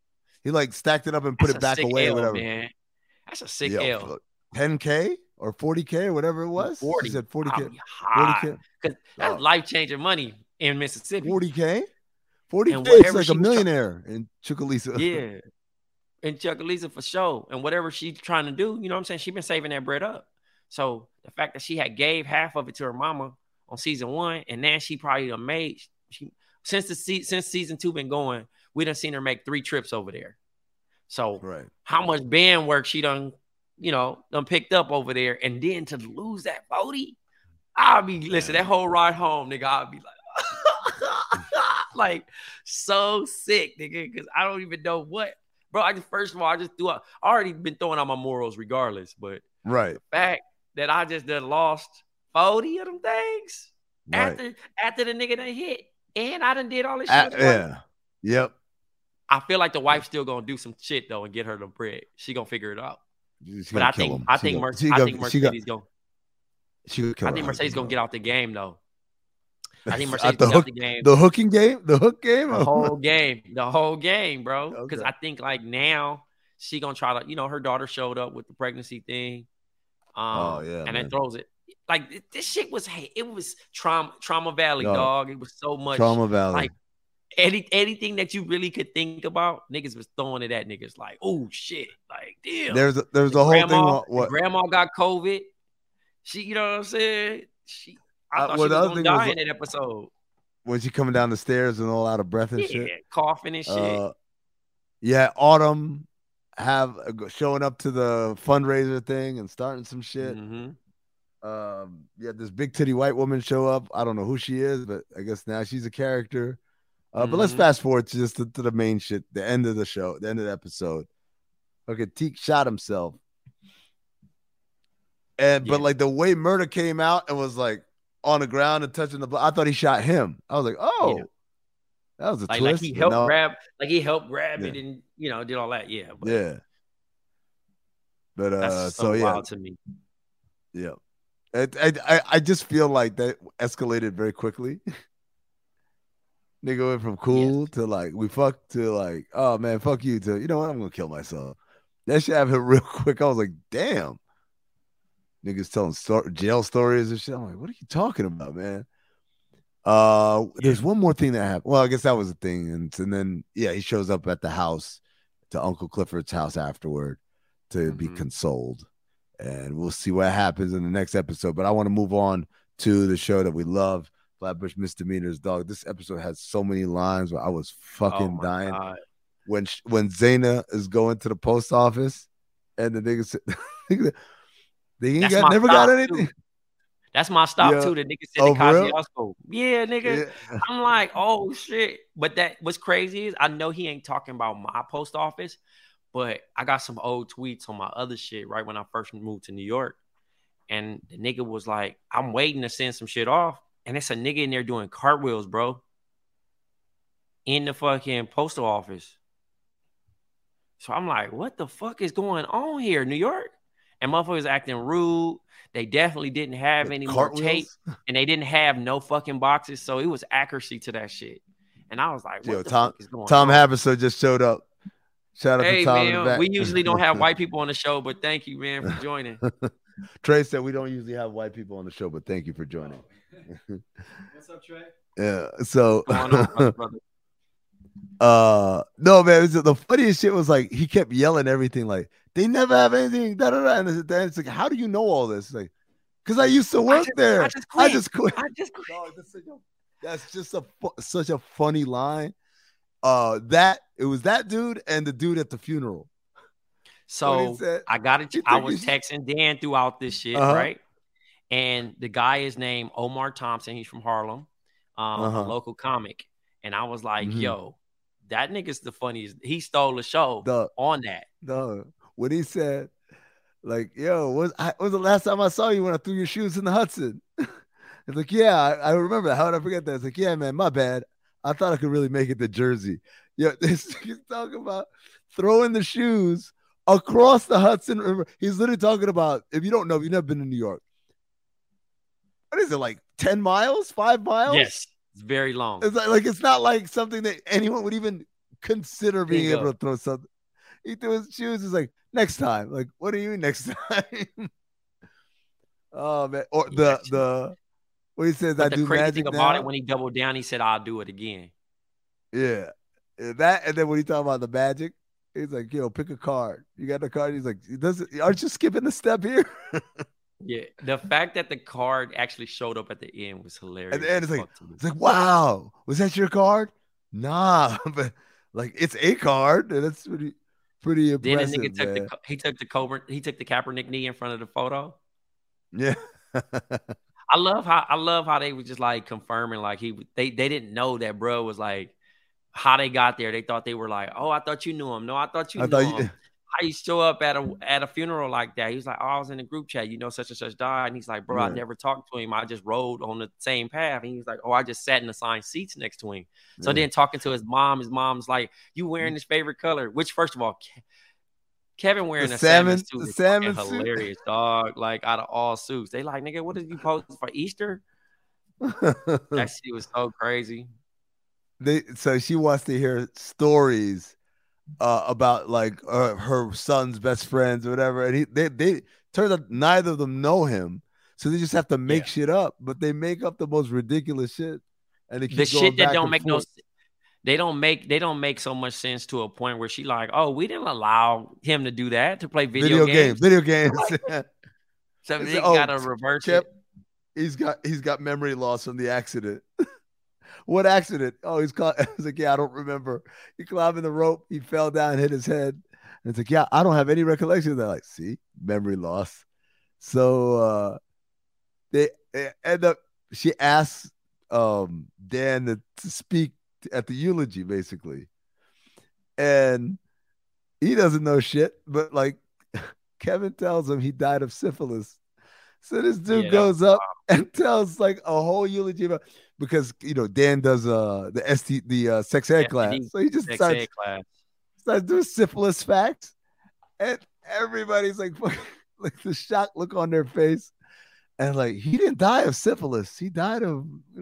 He like stacked it up and put That's it a back sick away or L, whatever. man. That's a sick Yo, L. fuck. ten K or forty K or whatever it was. forty. She said forty K. I'll be high. forty K. Because that's Oh. life changing money in Mississippi. forty K? forty K And is whatever like she a was try- millionaire in Chucalissa. Yeah. And Chucalissa for sure. And whatever she's trying to do, you know what I'm saying? She's been saving that bread up. So the fact that she had gave half of it to her mama on season one, and then she probably done made she since the se- since season two been going, we done seen her make three trips over there. So Right. how much band work she done, you know, done picked up over there, and then to lose that forty, I'll be listen, that whole ride home, nigga, I'll be like, like so sick, nigga, because I don't even know what. Bro, I just first of all, I just threw out, I already been throwing out my morals regardless, but Right. the fact that I just done lost forty of them things Right. after after the nigga done hit, and I done did all this Uh, shit. yeah. Yep. I feel like the wife's still gonna do some shit though and get her the bread. She gonna figure it out. She But gonna I kill think him. I She think gonna- Mercedes, she I gonna- think she gonna- Mercedes gonna she gonna kill I her think Mercedes husband, gonna get bro. out the game though. I think Uh, Mercedes the get hook, out the game. the hooking game, the hook game. The whole game, the whole game, bro. Because Okay. I think like now she gonna try to, you know, her daughter showed up with the pregnancy thing. Um, Oh, yeah, and man. then throws it. Like th- this shit was, hey, it was trauma, trauma valley, Dog. dog. It was so much Trauma Valley. like any anything that you really could think about, niggas was throwing it at niggas. Like, oh shit, like damn. there's a, there's The a whole thing. grandma, What, what grandma got COVID. She, you know what I'm saying? She, I Uh, thought well, she the was other gonna thing die was- in that episode. when she coming down the stairs and all out of breath and Yeah, shit. coughing and shit. Uh, yeah, Autumn have uh, showing up to the fundraiser thing and starting some shit. Mhm. Um, yeah, this big titty white woman show up. I don't know who she is, but I guess now she's a character. Uh, But let's Mhm. fast forward to just to, to the main shit, the end of the show, the end of the episode. Okay, Teak shot himself. And but Yeah. like the way Murder came out and was like on the ground and touching the blood, I thought he shot him. I was like, oh, Yeah. that was a Like, twist. like he but helped no. grab, like he helped grab it Yeah. and you know did all that. Yeah, but Yeah. But that's uh, so, so yeah, wild to me. yeah. It, I I I just feel like that escalated very quickly. Nigga went from cool Yes. to like we fucked to like, oh man, fuck you to you know what? I'm gonna kill myself. That shit happened real quick. I was like, damn. Niggas telling sto- jail stories and shit. I'm like, what are you talking about, man? Uh, there's one more thing that happened. Well, I guess that was a thing, and and then yeah, he shows up at the house to Uncle Clifford's house afterward to be Mhm. consoled, and we'll see what happens in the next episode. But I want to move on to the show that we love, Flatbush Misdemeanors. Dog, this episode has so many lines where I was Oh fucking my dying god. when sh- when Zaina is going to the post office, and the nigga said, they ain't That's got my never got stop anything. too. That's my stop Yeah. too. The nigga said Oh, the for real? Kosciuszko. Yeah, nigga. Yeah. I'm like, oh shit. But that what's crazy is I know he ain't talking about my post office, but I got some old tweets on my other shit right when I first moved to New York. And the nigga was like, I'm waiting to send some shit off. And it's a nigga in there doing cartwheels, bro. In the fucking postal office. So I'm like, what the fuck is going on here, New York? And motherfuckers acting rude. They definitely didn't have any more tape, Cartwheels? and they didn't have no fucking boxes. So it was accuracy to that shit. And I was like, what Yo, the Tom fuck is going Tom on? Haverso just showed up. Shout out Hey to Tom in the man, back. we usually don't have white people on the show, but thank you, man, for joining. Trey said we don't usually have white people on the show, but thank you for joining. What's up, Trey? Yeah. So What's going on, brother, brother? uh no man, it was, the funniest shit was like he kept yelling everything like they never have anything. Da, da, da. And it's, it's like, how do you know all this? It's like, because I used to work just- there. I just quit. I just quit. I just quit. Dog, that's, such a, that's just a fu- such a funny line. Uh, that it was that dude and the dude at the funeral. What he So said, I got it. he I think was he texting Dan throughout this shit, Uh-huh. right? And the guy is named Omar Thompson. He's from Harlem, um, Uh-huh. a local comic. And I was like, Mhm. yo, that nigga's the funniest. He stole the show the on that. No, when he said, like, yo, was I was the last time I saw you when I threw your shoes in the Hudson? It's like, yeah, I, I remember that. How did I forget that? It's like, yeah, man, my bad. I thought I could really make it to Jersey. Yeah, this he's talking about throwing the shoes across the Hudson River. He's literally talking about, if you don't know, if you've never been to New York, what is it, like ten miles, five miles? Yes, it's very long. It's like, like it's not like something that anyone would even consider being Bingo. able to throw something. He threw his shoes. He's like, next time. Like, what do you mean next time? Oh man. Or the Yes. the what he says, I But the do crazy magic thing now. about it, when he doubled down, he said, I'll do it again. Yeah. Yeah, that and then when he talking about the magic, he's like, yo, pick a card. You got the card? He's like, does it, aren't you skipping a step here? Yeah. The fact that the card actually showed up at the end was hilarious. At the end, it's as like, fuck to me. it's like, wow, was that your card? Nah, but like it's a card, and that's pretty pretty Then the impressive. nigga took man. the he took the Coburn, he took the Kaepernick knee in front of the photo. Yeah. I love how I love how they was just like confirming like he they they didn't know that bro was like how they got there. They thought they were like, oh, I thought you knew him. No, I thought you I knew thought him. you, How you show up at a at a funeral like that? He was like, oh, I was in a group chat. You know, such and such died. And he's like, bro, I Right. never talked to him. I just rode on the same path. And he was like, oh, I just sat in assigned seats next to him. So Yeah. then talking to his mom, his mom's like, you wearing his favorite color? Which, first of all, Ke- Kevin wearing The a salmon, salmon- suit the is salmon fucking suit. hilarious, dog. Like out of all suits, they like, nigga, what did you post for Easter? That shit was so crazy. they so she wants to hear stories uh, about like uh, her son's best friends or whatever, and he they they turns out neither of them know him, so they just have to make Yeah. shit up. But they make up the most ridiculous shit, and they keep The going shit that back don't and make no forth. s- they don't make they don't make so much sense to a point where she like, oh, we didn't allow him to do that, to play video, video games, games. video games. So It's- they oh, gotta reverse Chip, it. he's got he's got memory loss from the accident. What accident? Oh, he's caught. I was like, yeah, I don't remember. He climbing the rope, he fell down, hit his head. And it's like, yeah, I don't have any recollection of that. Like, see, memory loss. So uh they, they end up. She asks um Dan to, to speak at the eulogy, basically, and he doesn't know shit. But like, Kevin tells him he died of syphilis. So this dude Yeah, that goes up and tells like a whole eulogy about, because you know Dan does uh the S T the uh, sex ed S T D class, so he just Sex starts, ed class. starts doing syphilis facts, and everybody's like, like the shocked look on their face, and like he didn't die of syphilis, he died of you know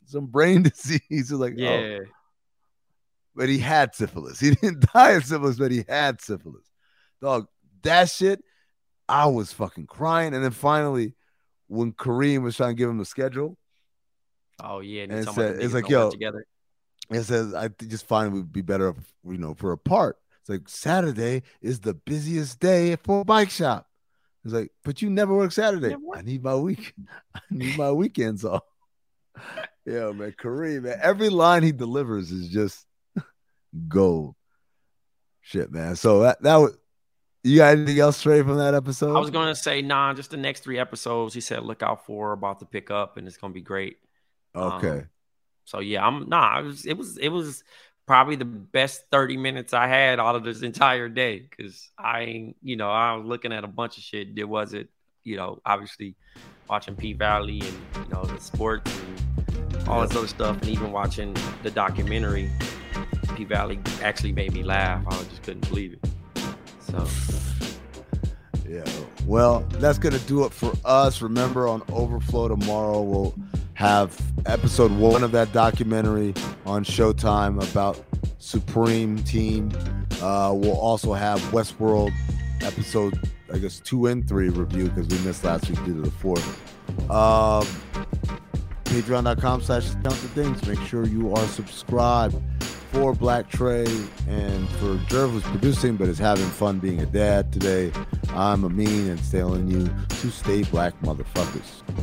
some brain disease. He's like, Yeah. oh. But he had syphilis. He didn't die of syphilis, but he had syphilis. Dog, that shit, I was fucking crying. And then finally, when Kareem was trying to give him a schedule, Oh yeah, and it talking said, about the it's niggas like, don't yo, work together. it says, I th- just find it would be better, if, you know, for a part. It's like Saturday is the busiest day for a bike shop. It's like, but you never work Saturday. Never work. I need my week. I need my weekends off. Yeah, man, Kareem, man. Every line he delivers is just gold. Shit, man. So that that was. You got anything else straight from that episode? I was gonna say, nah, just the next three episodes. He said, look out for about to pick up, and it's gonna be great. Okay. Um, so yeah, I'm nah. It was it was it was probably the best thirty minutes I had out of this entire day because I ain't, you know, I was looking at a bunch of shit. There wasn't, you know, obviously watching P Valley and, you know, the sports and all this other stuff, and even watching the documentary. P Valley actually made me laugh. I just couldn't believe it. So yeah, well, that's gonna do it for us. Remember, on Overflow tomorrow we'll have episode one of that documentary on Showtime about Supreme Team. Uh, we'll also have Westworld episode, I guess, two and three review because we missed last week due to the fourth. Um, Patreon.com slash Count the Things. Make sure you are subscribed. For Black Trey and for Jerv, who's producing but is having fun being a dad today, I'm Amin and telling you to stay black, motherfuckers.